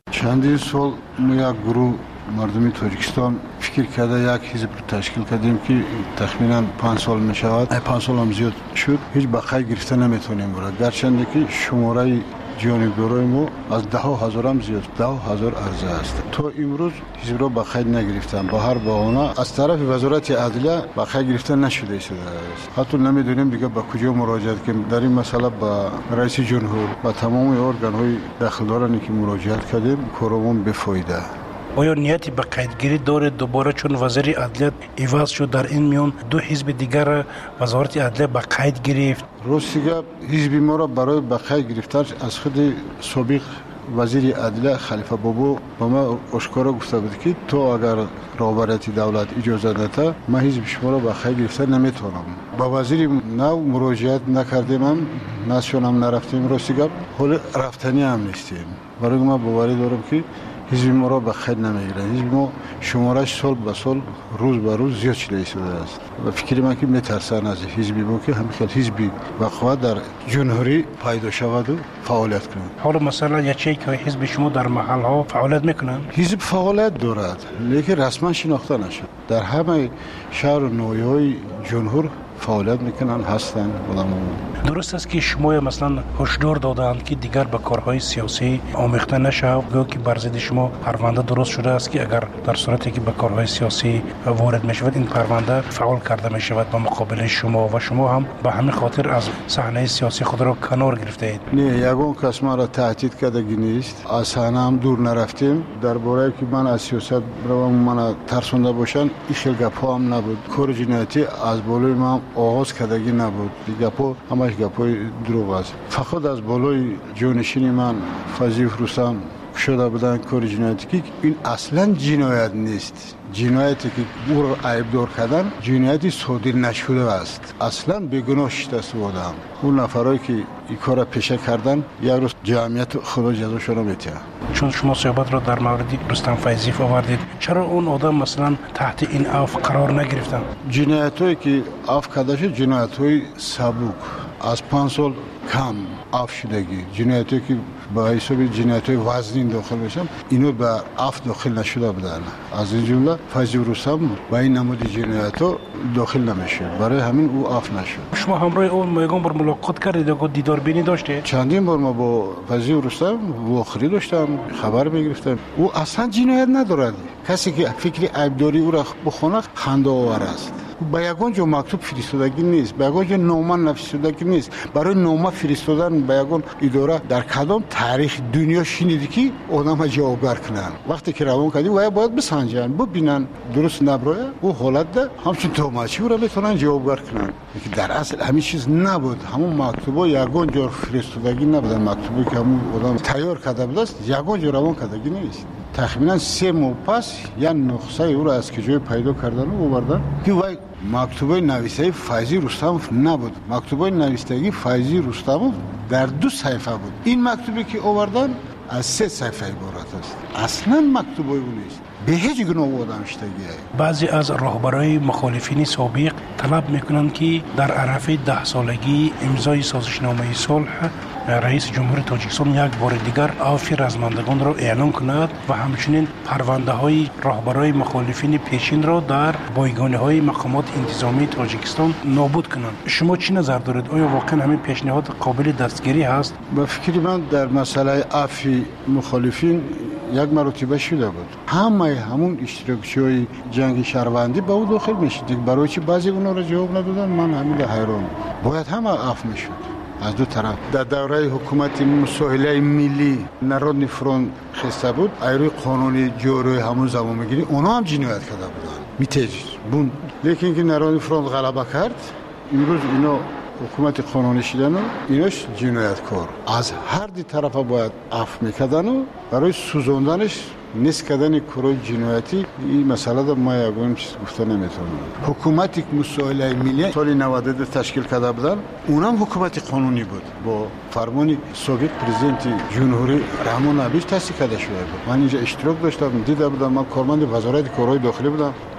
چندین سال ما یک گروه مردمی تاجیکستان فکر کرده یک حزب رو تشکیل کردیم که تخمینا پنج سال می شود. پنج سال هم زیاد شد. هیچ بقای گرفته نمیتونیم برد. گرچند که شماره جانبدارای ما از ده هزار هم زیاد، ده هزار عرضه است. تا امروز حزب را بقای نگرفتن. با هر بهانه از طرف وزارت عدلیه بقای گرفته نشده است. حتی نمیدونیم دیگه به کجا مراجعه کنیم. در این مسئله با رئیس جمهور و تمام ارگان های داخلدارانی که مراجعت کردیم کارمون بفایده. آیا نیتی به قیدگیری دارد دوباره چون وزیر عدلیه عوض شد در این میان دو حزب دیگر وزارت عدلیه به قید گرفت؟ راستیگه حزب ما را برای به قید گرفتن از خود سابق وزیر عدلیه خلیفه بابو با ما آشکارا گفته بود که تو اگر رهبریت دولت اجازه نده ما حزب شما را به قید گرفتن نمیتونم. با وزیر نو مراجعت نکردیم هم نشون هم نرفتیم. راستیگه حال رفتنی هم نیستیم. برای ما باوری دارم که حزب ما را به خیر نمیگیرند. حزب ما شمارش سال به سال روز به روز زیاد شده شده است و فکر من که میترسن از حزبی ما که همین حزبی وقوع در جمهوری پیدا شود و فعالیت کنند. حالا مثلا یک چیزی که حزب شما در محل ها فعالیت میکنند؟ حزب فعالیت دارد لیکن رسما شناخته نشد. در همه شهر و ناحیه‌های جمهور فعالیت میکنن هستن. درست است که شما مثلا هشدار دادند که دیگر به کارهای سیاسی آمیخته نشه. گویا که بر ضد شما پرونده درست شده است که اگر در صورتی که به کارهای سیاسی وارد میشود این پرونده فعال کرده میشود به مقابل شما و شما هم به همین خاطر از صحنه سیاسی خود را کنار گرفته اید. نه یگان کس ما را تهدید کرده نیست. از صحنه هم دور نرفتیم. درباره که من از سیاست رو من ترسونده باشن این خیلی گپا هم نبود. کار جنایتی از بالای ما آغاز کردگی نبود. گپا همش گپای دروغ است. فقط از بالای جانشین من فضیل رستم شده بودن کار جنایتی که این اصلا جنایت نیست. جنایتی که او را عیبدار کردن جنایتی صادر نشده است. اصلا بیگناه شده بودم. اون نفرایی که این کار پیشه کردن یک روز جمعیت خدا جزاشون رو میده. چون شما صحبت را در مورد رستم فیضی آوردید چرا اون آدم مثلا تحت این عفو قرار نگرفتن؟ جنایتایی که عفو کرده شد جنایت‌های سبک از پنج سال کم عفو شدگی. جنایتی که با حساب جنایت‌های وزنی داخل بشن اینو به عفو داخل نشده بودن. از این جمله فضیل رستم با این نمود جنایت‌ها داخل نمیشه. برای همین او عفو نشد. شما همراه اون میگم بر ملاقات کردید و دیدار بینی داشته؟ چندین بار ما با فضیل رستم واخری داشتم خبر میگرفتم. او اصلا جنایت ندارد. کسی که فکر عیبداری او را بخونه خنده آور است. با یگان جو مکتوب فرستادگی نیست. با یگان جو نامه نوشتگی نیست. برای نامه فرستادن با یگان اداره در کدام تاریخ دنیا شنیدی که آدم جوابگر کنن. وقتی که روان کردی و باید بسنجن ببینن درست نبره او حالت ده همچون توماچی رو میتونن جوابگر کنن. که در اصل همین چیز نبود. همون مکتوبا یگان جو فرستادگی نبودن. مکتوبی که همون آدم تیار کرده بود است یگان جو روان کردگی نیست. تقریبا سه ماه پس یا نسخه او را از کجای پیدا کردن و آوردن که وای مکتوبه نویسه فیضی رستموف نبود. مکتوبه نویسندگی فیضی رستموف در دو صفحه بود. این مکتوبی که آوردن از سه صفحه عبارت است. اصلا مکتوبه او نیست. به هیچ گونه آدم شدگی. بعضی از رهبرای مخالفین سابق طلب میکنند که در عرف ده سالگی امضای سازشنامه صلح رئیس جمهور تاجیکستان یک بار دیگر عفو رزمندگان را اعلام کند و همچنین پرونده های رهبرای مخالفین پیشین را در بایگانه های مقامات انتظامی تاجیکستان نابود کنند. شما چی نظر دارید؟ آیا واقعا همین پیشنهاد قابل دستگیری هست؟ به فکر من در مسئله عفو مخالفین یک مرتبه شده بود. همه همون اشتراکچی‌های جنگ شهروندی به او داخل میشد. برای چی بعضی اونا را جواب ندادن؟ من همین حیران. باید همه عفو میشد. از دو طرف در دوره حکومت مساهله ملی نارودنی فرونت خسته بود ایروی قانونی جوری همون زمان میگیری اونا هم جنایت کرده بودن میتیج بون لیکن که نارودنی فرونت غلبه کرد امروز اینا حکومت قانونی شدن و ایناش جنایتکار از هر دی طرف باید عفو میکردن و برای سوزوندنش نیست کردن کارهای جنایتی این مسئله در ما یگان چیز گفته نمیتونم. حکومتی که مساهله ملی سال نود و دو تشکیل کرده بودن اونم حکومت قانونی بود با فرمان سابق پرزیدنت جمهوری رحمان عبیش تصدیق کرده شده بود. من اینجا اشتراک داشتم دیده بودم. من کارمند وزارت کارهای داخلی بودم.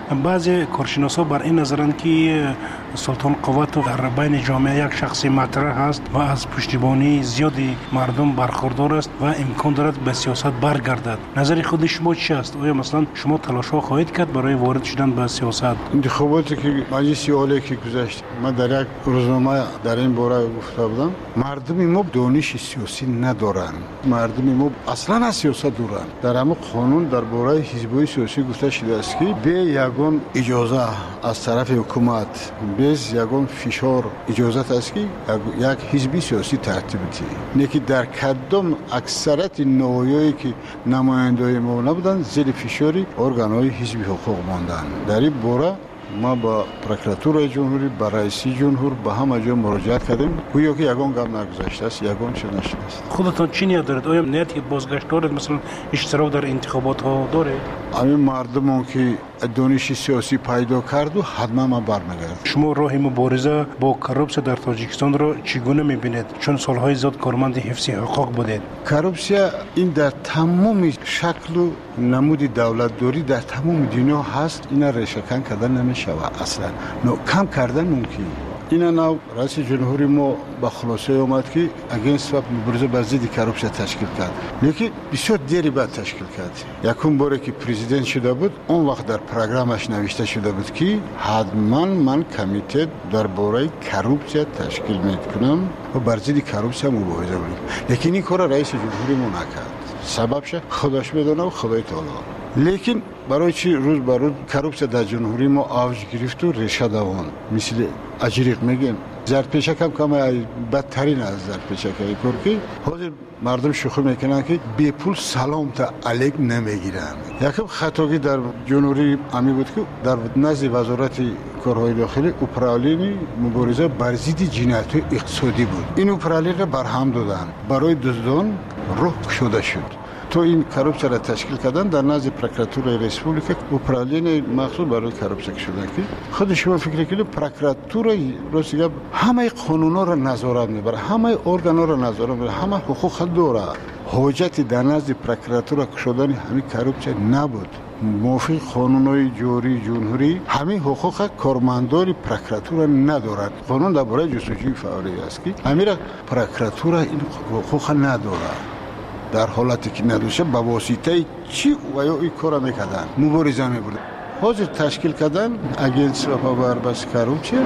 بعضی کارشناسا بر این نظرند که سلطان قوت در بین جامعه یک شخص مطرح است و از پشتیبانی زیادی مردم برخوردار است و امکان دارد به سیاست برگردد. نظر خود شما چی است؟ آیا مثلا شما تلاش ها خواهید کرد برای وارد شدن به سیاست؟ انتخاباتی که مجلس عالی که گذشت ما در یک روزنامه در این باره گفته بودم مردم ما دانش سیاسی ندارند. مردم ما اصلا از سیاست دورند. در همه قانون در باره حزب‌های سیاسی گفته شده است که به یگان اجازه از طرف حکومت bez یگان فشار اجازت است که یک حزب سیاسی ترتیب دهد. نه که در کدام اکثریت نوعی که نمایندگان ما نبودند زیر فشار ارگان‌های حزبی حقوق ماندند. در این باره ما با پروکراتور جمهوری با رئیس جمهور با همه جا مراجعت کردیم گویا که یگان گام نگذاشته است یگان چه نشده است. خودتان چی نیت دارید؟ آیا نیت که بازگشت دارید مثلا اشتراک در انتخابات ها دارید؟ همین مردمان که دانش سیاسی پیدا کرد و حتما ما برمیگردیم. شما راه مبارزه با کروپسیا در تاجیکستان را چگونه میبینید؟ چون سالهای زیاد کارمند حفظ حقوق بودید. کروپسیا این در تمام شکل و نمود دولتداری در تمام دنیا هست. اینا ریشه‌کن کردن نمیشود اصلا. نو کم کردن ممکن. اینا نو رئیس جمهوری ما با خلاصه اومد که اگینست و مبارزه با ضد کروپسیا تشکیل کرد. لیکن بسیار دیری بعد تشکیل کرد. یکم باره که پرزیدنت شده بود اون وقت در پروگرامش نوشته شده بود که حتما من کمیته درباره کروپسیا تشکیل میکنم و بر ضد کروپسیا مبارزه کنم. لیکن این کار رئیس جمهوری ما نکرد. سببش خودش میدونه و خدای تعالی. لیکن برای چی روز بر روز کروپسیا در جمهوری ما اوج گرفت و ریشه دوان مثل اجریق میگن زرپیچک هم کم بدترین از زرپیچک کار که حاضر مردم شوخی میکنن که بی پول سلام تا علیک نمیگیرن. یکم خطاگی در جمهوری امی بود که در نزد وزارت کارهای داخلی اپرالین مبارزه بر ضد جنایت اقتصادی بود. این اپرالین را برهم دادن برای دزدان روح شده شد. تو این کروپسیا را تشکیل کردن در نزد پروکراتور ریسپوبلیک اپرالین مخصوص برای کروپسیا شده که خود شما فکر کنید پروکراتور روسیه همه قانونا را نظارت میبره همه ارگانا را نظارت میبره همه حقوق داره. حاجت در نزد پروکراتور شدن همین کروپسیا نبود. موافق قانونهای جاری جمهوری همین حقوق کارمندان پروکراتور ندارد. قانون درباره جستجوی فوری است که همین پروکراتور این حقوق نداره. در حالتی که ندوشه با واسطه چی و یا این کار میکردن مبارزه میبردن. حاضر تشکیل کردن اگینست و پابربس کروپسیا.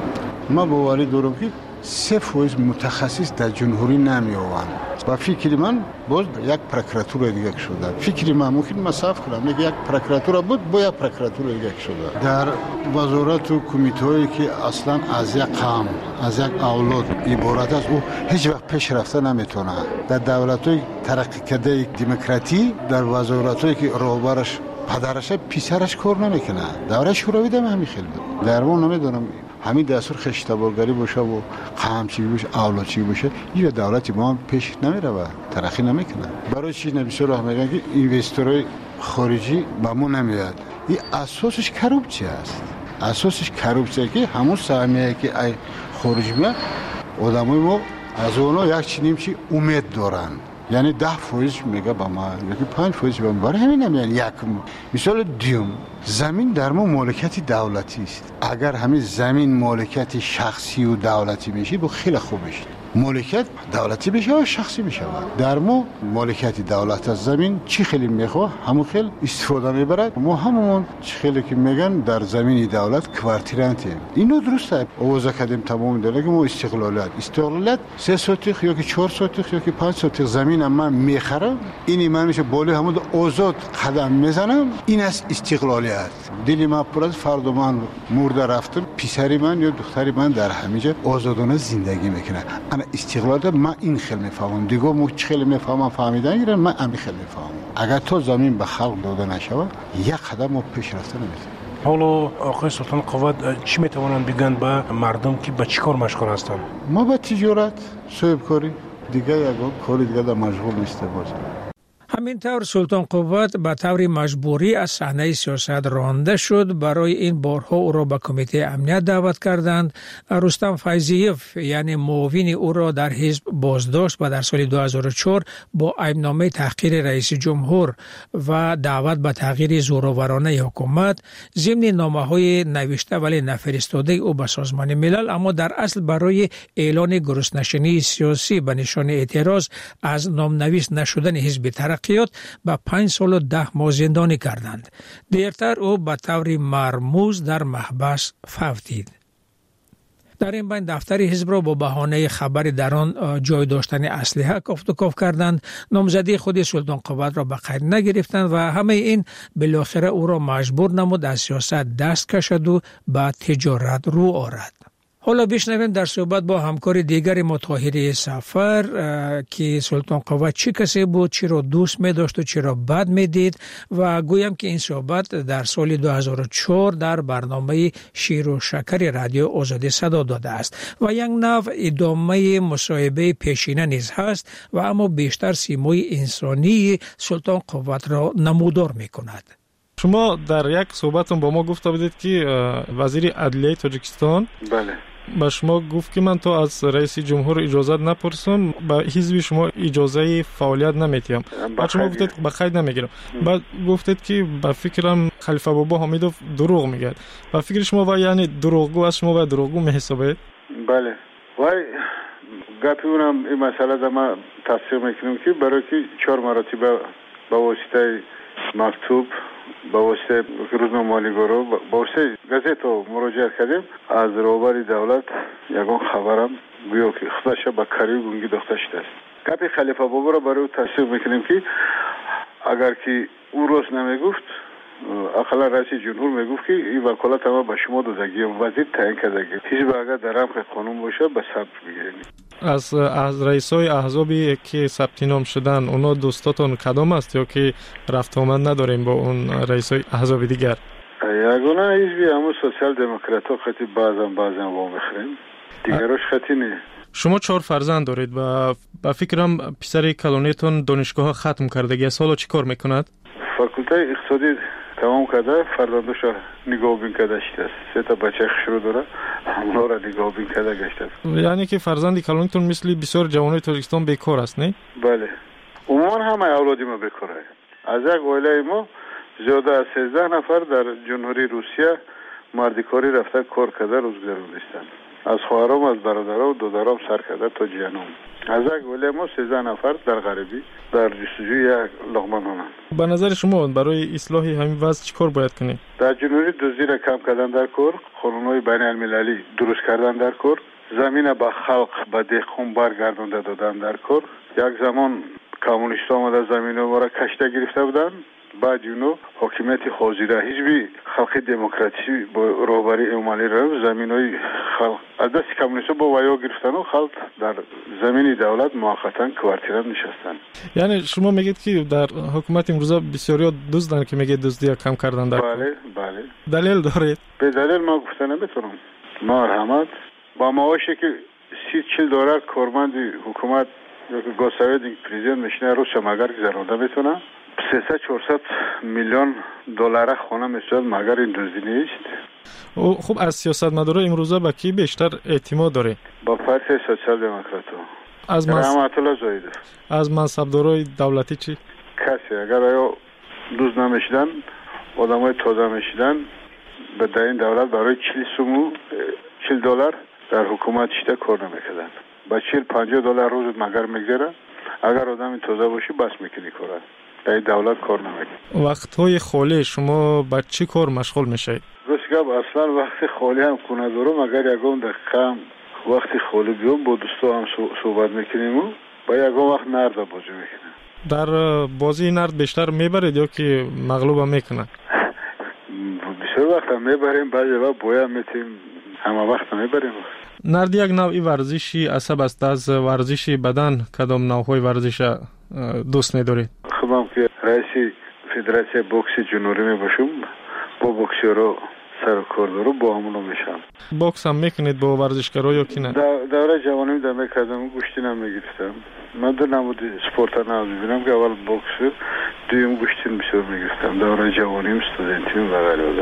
ما باوری دارم که سه فویز متخصص در جمهوری نمیآوند و فکر من باز یک پروکراتور دیگه شده. فکر من ممکن مصاف کنم یک پروکراتور بود با یک پروکراتور دیگه شده. در وزارت و کمیته‌ای که اصلا از یک قوم از یک اولاد عبارت است او هیچ وقت پیش رفته نمیتونه. در دولت‌های ترقی کرده دموکراتی در وزارت‌هایی که راهبرش پدرش پسرش کار نمیکنه. دوره شوروی هم همین خیلی بود. در اون نمیدونم همین دستور خشتبارگری باشه و قمچی باشه اولادچی باشه این دولت ما هم پیش نمیره و ترقی نمیکنه. برای چی نمیشه راه میگن که اینوستورهای خارجی به ما نمیاد. این اساسش کروپسیا است. اساسش کروپسیا که همون سهمیه که ای خارجی میاد آدمای ما از اونها یک چنین چی امید دارن. یعنی ده فویز میگه با ما یکی پنج فویز با ما برای همین نمیان یک مثال دیوم زمین در ما مالکیت دولتی است. اگر همین زمین مالکیت شخصی و دولتی میشه با خیلی خوب میشه. مالکیت دولتی بشه و شخصی بشه. در ما مالکیت دولت از زمین چی خیلی میخواه همون خیلی استفاده میبرد. ما همون چی خیلی که میگن در زمین دولت کوارتیرانتیم. اینو درسته آوازه کردیم تمام داره که ما استقلالیت استقلالیت سه سوتیخ یا که چهار سوتیخ یا که پنج سوتیخ زمین من میخرم اینی من میشه بالا همون آزاد قدم میزنم این است استقلالیت. دلی من پر از فرد من مرده رفتم پسری من یا دختری من در همینجا آزادانه زندگی میکنه. انا استقلال من این خیلی میفهمم دیگه مو خیلی میفهمم فهمیدن گیرن من همین خیلی میفهمم. اگر تو زمین به خلق داده نشود یک قدم ما پیش رفته نمیتونیم. حالا آقای سلطان قوت چی میتوانند بگن به مردم که به چی کار مشغول هستند؟ ما به تجارت صاحب کاری دیگه یک کاری دیگه در مشغول نیست باز. همینطور سلطان قوت به طور مجبوری از صحنه سیاست رانده شد. برای این بارها او را به کمیته امنیت دعوت کردند. رستم فیضیف یعنی معاون او را در حزب بازداشت و در سال دو هزار و چهار با عیبنامه تحقیر رئیس جمهور و دعوت به تغییر زورآورانه حکومت ضمن نامه‌های نوشته ولی نفرستاده او به سازمان ملل، اما در اصل برای اعلان گرسنه‌شینی سیاسی به نشان اعتراض از نامنویس نشدن حزب ترقیات به پنج سال و ده ماه زندانی کردند. دیرتر او به طور مرموز در محبس فوتید. در این بین دفتر حزب را با بهانه خبر در آن جای داشتن اسلحه کافت و کاف کردند. نامزدی خود سلطان قوت را به قید نگرفتند و همه این بالاخره او را مجبور نمود از سیاست دست کشد و به تجارت رو آورد. حالا بشنویم در صحبت با همکار دیگر ما طاهری سفر که سلطان قوت چی کسی بود، چی را دوست می داشت و چی را بد می دید و گویم که این صحبت در سال دو هزار و چهار در برنامه شیر و شکر رادیو آزادی صدا داده است و یک نوع ادامه مصاحبه پیشینه نیز هست و اما بیشتر سیمای انسانی سلطان قوت را نمودار می کند. شما در یک صحبتون با ما گفته بودید که وزیر عدلیه تاجیکستان بله با شما گفت که من تو از رئیس جمهور اجازه نپرسم، با حزب شما اجازه فعالیت نمیتیم. بعد شما گفتید به قید نمیگیرم. بعد گفتید که با فکرم خلیفه بابا حمیدوف دروغ میگه. با فکر شما و یعنی دروغگو از شما و دروغگو میحسابید؟ بله. وای گپی اونم این مسئله در ما تصدیق میکنم که برای که چهار مراتب با واسطه مکتوب با واسطه روزنامه‌نگارا با واسطه گازت مراجعه کردیم از روبر دولت یگان خبرم گویا که خودش به کاری گونگی داخته شده است. گپ خلیفه بابا را برای تصدیق میکنیم که اگر که او روز نمیگفت اقلا رئیس جمهور میگفت که این وکالت ما به شما دادگی وزیر تعیین کردگی حزب اگر در رمق قانون باشه به ثبت بگیرید. از از رئیسای احزابی که ثبت نام شدن اونا دوستاتون کدام است یا که رفت آمد نداریم با اون رئیسای احزاب دیگر؟ یگانه حزبی همون سوسیال دموکرات ها خطی بعضا بعضا با میخریم دیگرش خطی نه. شما چهار فرزند دارید و با فکرم پسر کلونیتون دانشگاه ختم کردگی سالا چی کار میکند؟ فاکولته اقتصادی تمام کرده، فرزندش نگاه بین کرده شده. سه تا بچه شروع داره، اونا را نگاه بین کرده گشته. یعنی که فرزندی کلونتون مثل بسیار جوانای تاجیکستان بیکار است، نه؟ بله. عموما همه اولادی ما بیکاره. از یک عائله ما زیاده از سیزده نفر در جمهوری روسیه مردکاری رفته کار کرده روزگار گذاشتن. از خواهرام، از برادرام و دادرام سر کرده تا جیانم. از یک عائله ما سیزده نفر در غربی در جستجوی یک لقمه نان. به نظر شما برای اصلاح همین وضع چیکار باید کنیم؟ در جمهوری دزدی را کم کردن در کار، قانون‌های بین المللی درست کردن در کار، زمین به خلق به دهقان برگردانده دادن در کار. یک زمان کمونیست آمده زمین ما را کشته گرفته بودن، بعد اونو حاکمیت حاضره حزبی خلق دموکراسی با رهبری امالی را زمینای خلق از دست کمونیست با ویا گرفتن و خلق در زمین دولت موقتا کوارتیرا نشستن. یعنی شما میگید که در حکومت امروزه بسیاری دزدن که میگه دزدی کم کردن در بله بله دلیل دارید؟ به دلیل ما گفتن نمیتونم. مرحمت با معاشی که سی چل دلار کارمند حکومت یا که گوساوی پرزیدنت میشنه روش مگر گذرونده میتونه سیصد چهارصد میلیون دلار خانه میشد مگر این دزدی نیست. او خوب از سیاستمدارا امروزه با کی بیشتر اعتماد داره؟ با پارتی سوسیال دموکرات. از منصب رحمت الله زاید. از منصبدارای دولتی چی؟ کسی اگر آیا دوز نمیشدن آدمای تازه میشدن به در این دولت برای چهل سومو چهل دلار در حکومت شده کار نمیکردن. با چهل پنجاه دلار روز مگر میگذره اگر آدم تازه باشی بس میکنی کاره. در دولت کار نمیکنی. وقتهای خالی شما با چی کار مشغول میشید؟ روزگاه اصلا وقت خالی هم کنه دارم اگر یکم دقیقه وقتی خالی بیام با دوستا هم صحبت میکنیم و با یکم وقت نرد بازی میکنیم. در بازی نرد بیشتر میبرید یا که مغلوب هم میکنه؟ بسیار وقت هم میبریم بعضی وقت بویا میتیم همه وقت هم میبریم. نرد یک نوعی ورزشی عصب است. از ورزشی بدن کدام نوعهای ورزش دوست ندارید؟ خودم که رئیس فدراسیون بوکس جنوبی می باشم با بوکسورا سر و کار داره با همونو میشم. بوکس هم میکنید با ورزشکارا یا کی نه؟ دوره جوانی در میکردم، گوشتی نمیگرفتم. من در نمود سپورت ناز ببینم که اول بوکس، دویم گوشتی بسیار میگرفتم. دوره جوانیم، استودنتیم و غیره.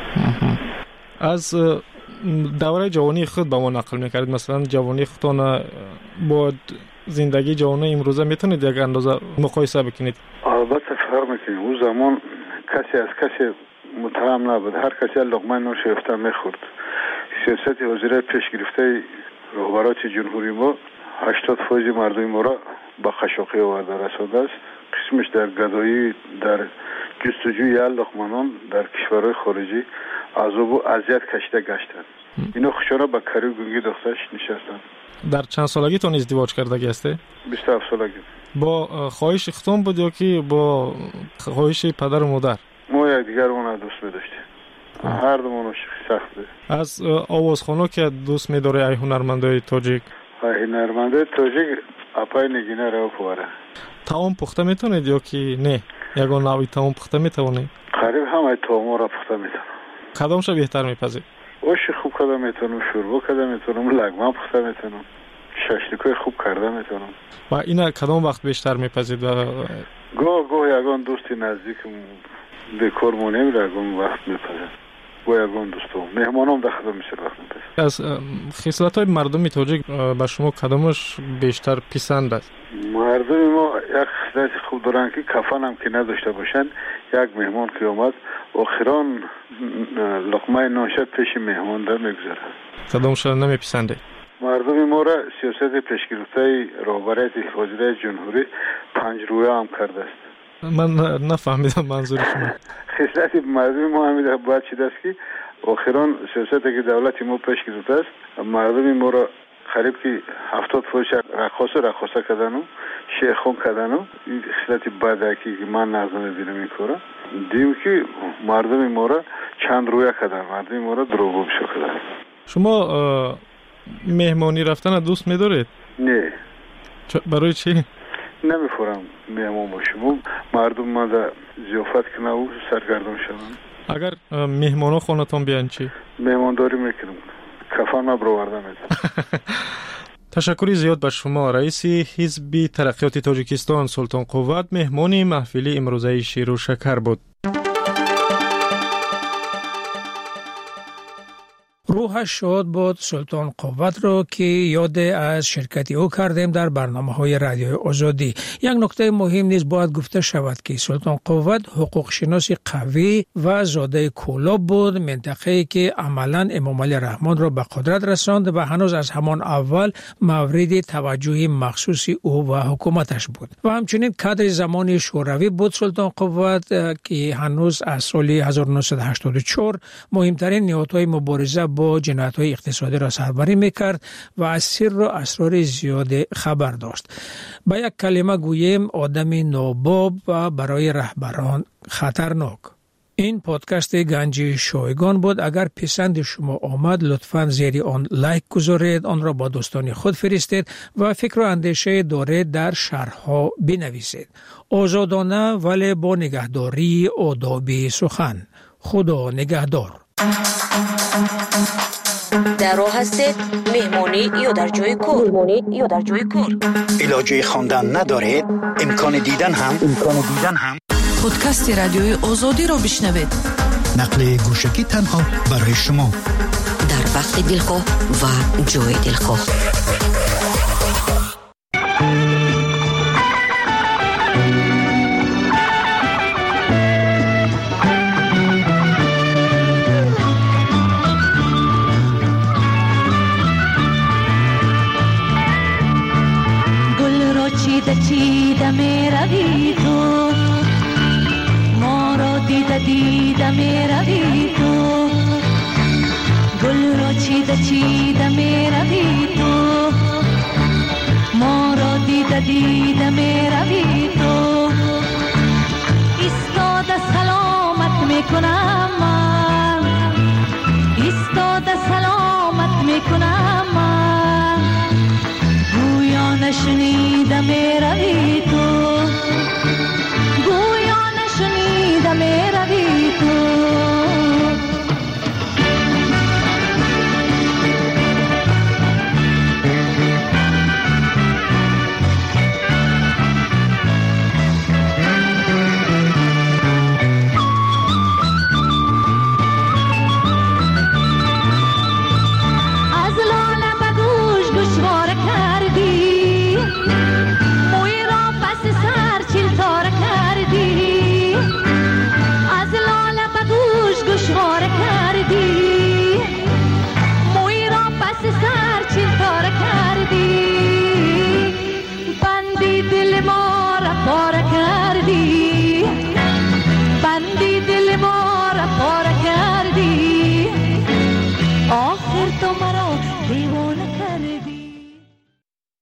از دوره جوانی خود با ما نقل میکردید، مثلا جوانی خودتان با زندگی جوانی امروزه میتونید یک اندازه مقایسه بکنید؟ البته فرق میکنه. اون زمان کسی از کسی متهم نبود، هر کسی لقمه نوش یافته میخورد. سیاست وزیر پیش گرفته رهبران جمهوری ما هشتاد فیصد مردم ما را به خشاقی آورده رسانده است. قسمش در گدایی، در جستجوی لقمه‌نان در کشورهای خارجی عذاب و اذیت کشیده گشتند. اینا خوشارا به کاری و گنگی دخترش نشستند. در چند سالگیتون ازدواج کردگی هستی؟ بیست و هفت سالگی. با خواهش اختون بود یا که با خواهش پدر و مادر؟ ما یک دیگر اون دوست می‌داشتیم. هر دومون سخت بود. از آوازخوان‌ها که دوست می‌داره ای هنرمندای تاجیک؟ ای هنرمندای تاجیک اپای نگینه رو پواره. تاون پخته میتونید یا که نه؟ یگان نوعی تاون پخته میتونید؟ قریب همه تاون را پخته میتونم. کدامش بهتر میپذید؟ اوش خوب کده میتونم، شوربا کده میتونم، لگمه پخته میتونم، ششلیکای خوب کرده میتونم. و اینا کدام وقت بیشتر میپذید؟ و گاه گاه یگان دوستی نزدیکم دکور مونیم را یگان وقت میپذید. با یگان دوستم مهمانم در خدمت میشه وقت میپذید. از خصلت‌های مردم تاجیک به شما کدامش بیشتر پسند است؟ مردم ما یک خصلت خوب دارن که کفن هم که نداشته باشن. یک مهمان که اومد آخران لقمه ناشد پیش مهمان در میگذاره. کدامش نمیپسنده؟ مردم ما را سیاست پیشگرفته رهبری وزیر جمهوری پنج رویه هم کرده است. من نفهمیدم منظور شما. خصلت مردم ما همیشه باید چیز است که آخران سیاست که دولت ما پیش گرفته است، مردم ما را قریب که هفتاد فیصد رقاصه رقاصه کردن و شیخون کردن و این خصلت بده که من نظر میبینم این کارا. دیم که مردم ما را چند رویه کردن، مردم ما را دروغ بشو کردن. شما مهمانی رفتن دوست می‌دارید؟ نه. برای چی؟ نمی‌فورم مهمان باشم. مردم ما در ضیافت کنه و سرگردان شدن. اگر مهمانا خونتون بیان چی؟ مهمانداری میکنم. کفن ما برآورده میدم. تشکری زیاد به شما. رئیس حزب ترقیات تاجیکستان سلطان قوت مهمان محفل امروزه شیر و شکر بود. روحش شاد بود سلطان قوت را که یاد از شرکتی او کردیم در برنامه های رادیوی آزادی. یک نکته مهم نیز باید گفته شود که سلطان قوت حقوق شناس قوی و زاده کولاب بود، منطقه‌ای که عملاً امام علی رحمان را به قدرت رساند و هنوز از همان اول مورد توجه مخصوص او و حکومتش بود. و همچنین کادر زمانی شوروی بود سلطان قوت که هنوز از سال هزار و نهصد و هشتاد و چهار مهمترین نهادهای مبارزه با جنایت‌های اقتصادی را سربری می‌کرد و از سر و اسرار زیاد خبر داشت. با یک کلمه گوییم آدم ناباب و برای رهبران خطرناک. این پادکست گنجی شایگان بود. اگر پسند شما آمد لطفاً زیر آن لایک گذارید، آن را با دوستان خود فرستید و فکر و اندیشه دارید در شرح‌ها بنویسید. آزادانه ولی با نگهداری آداب سخن. خدا نگهدار. در راه هستید مهمانی یا در جای کار؟ مهمانی یا در جای کار؟ علاجه خواندن ندارید؟ امکان دیدن هم؟ امکان دیدن هم؟ پادکست رادیوی آزادی را بشنوید. نقل گوشکی تنها برای شما در وقت دلخواه و جای دلخواه. چیده چیده می روی تو، ما را دیده دیده می روی تو. گل را چیده چیده می روی تو، ما را دیده دیده می روی تو. ایستاده سلامت می کنم من، ایستاده سلامت می کنم من. گویا نشنیده می روی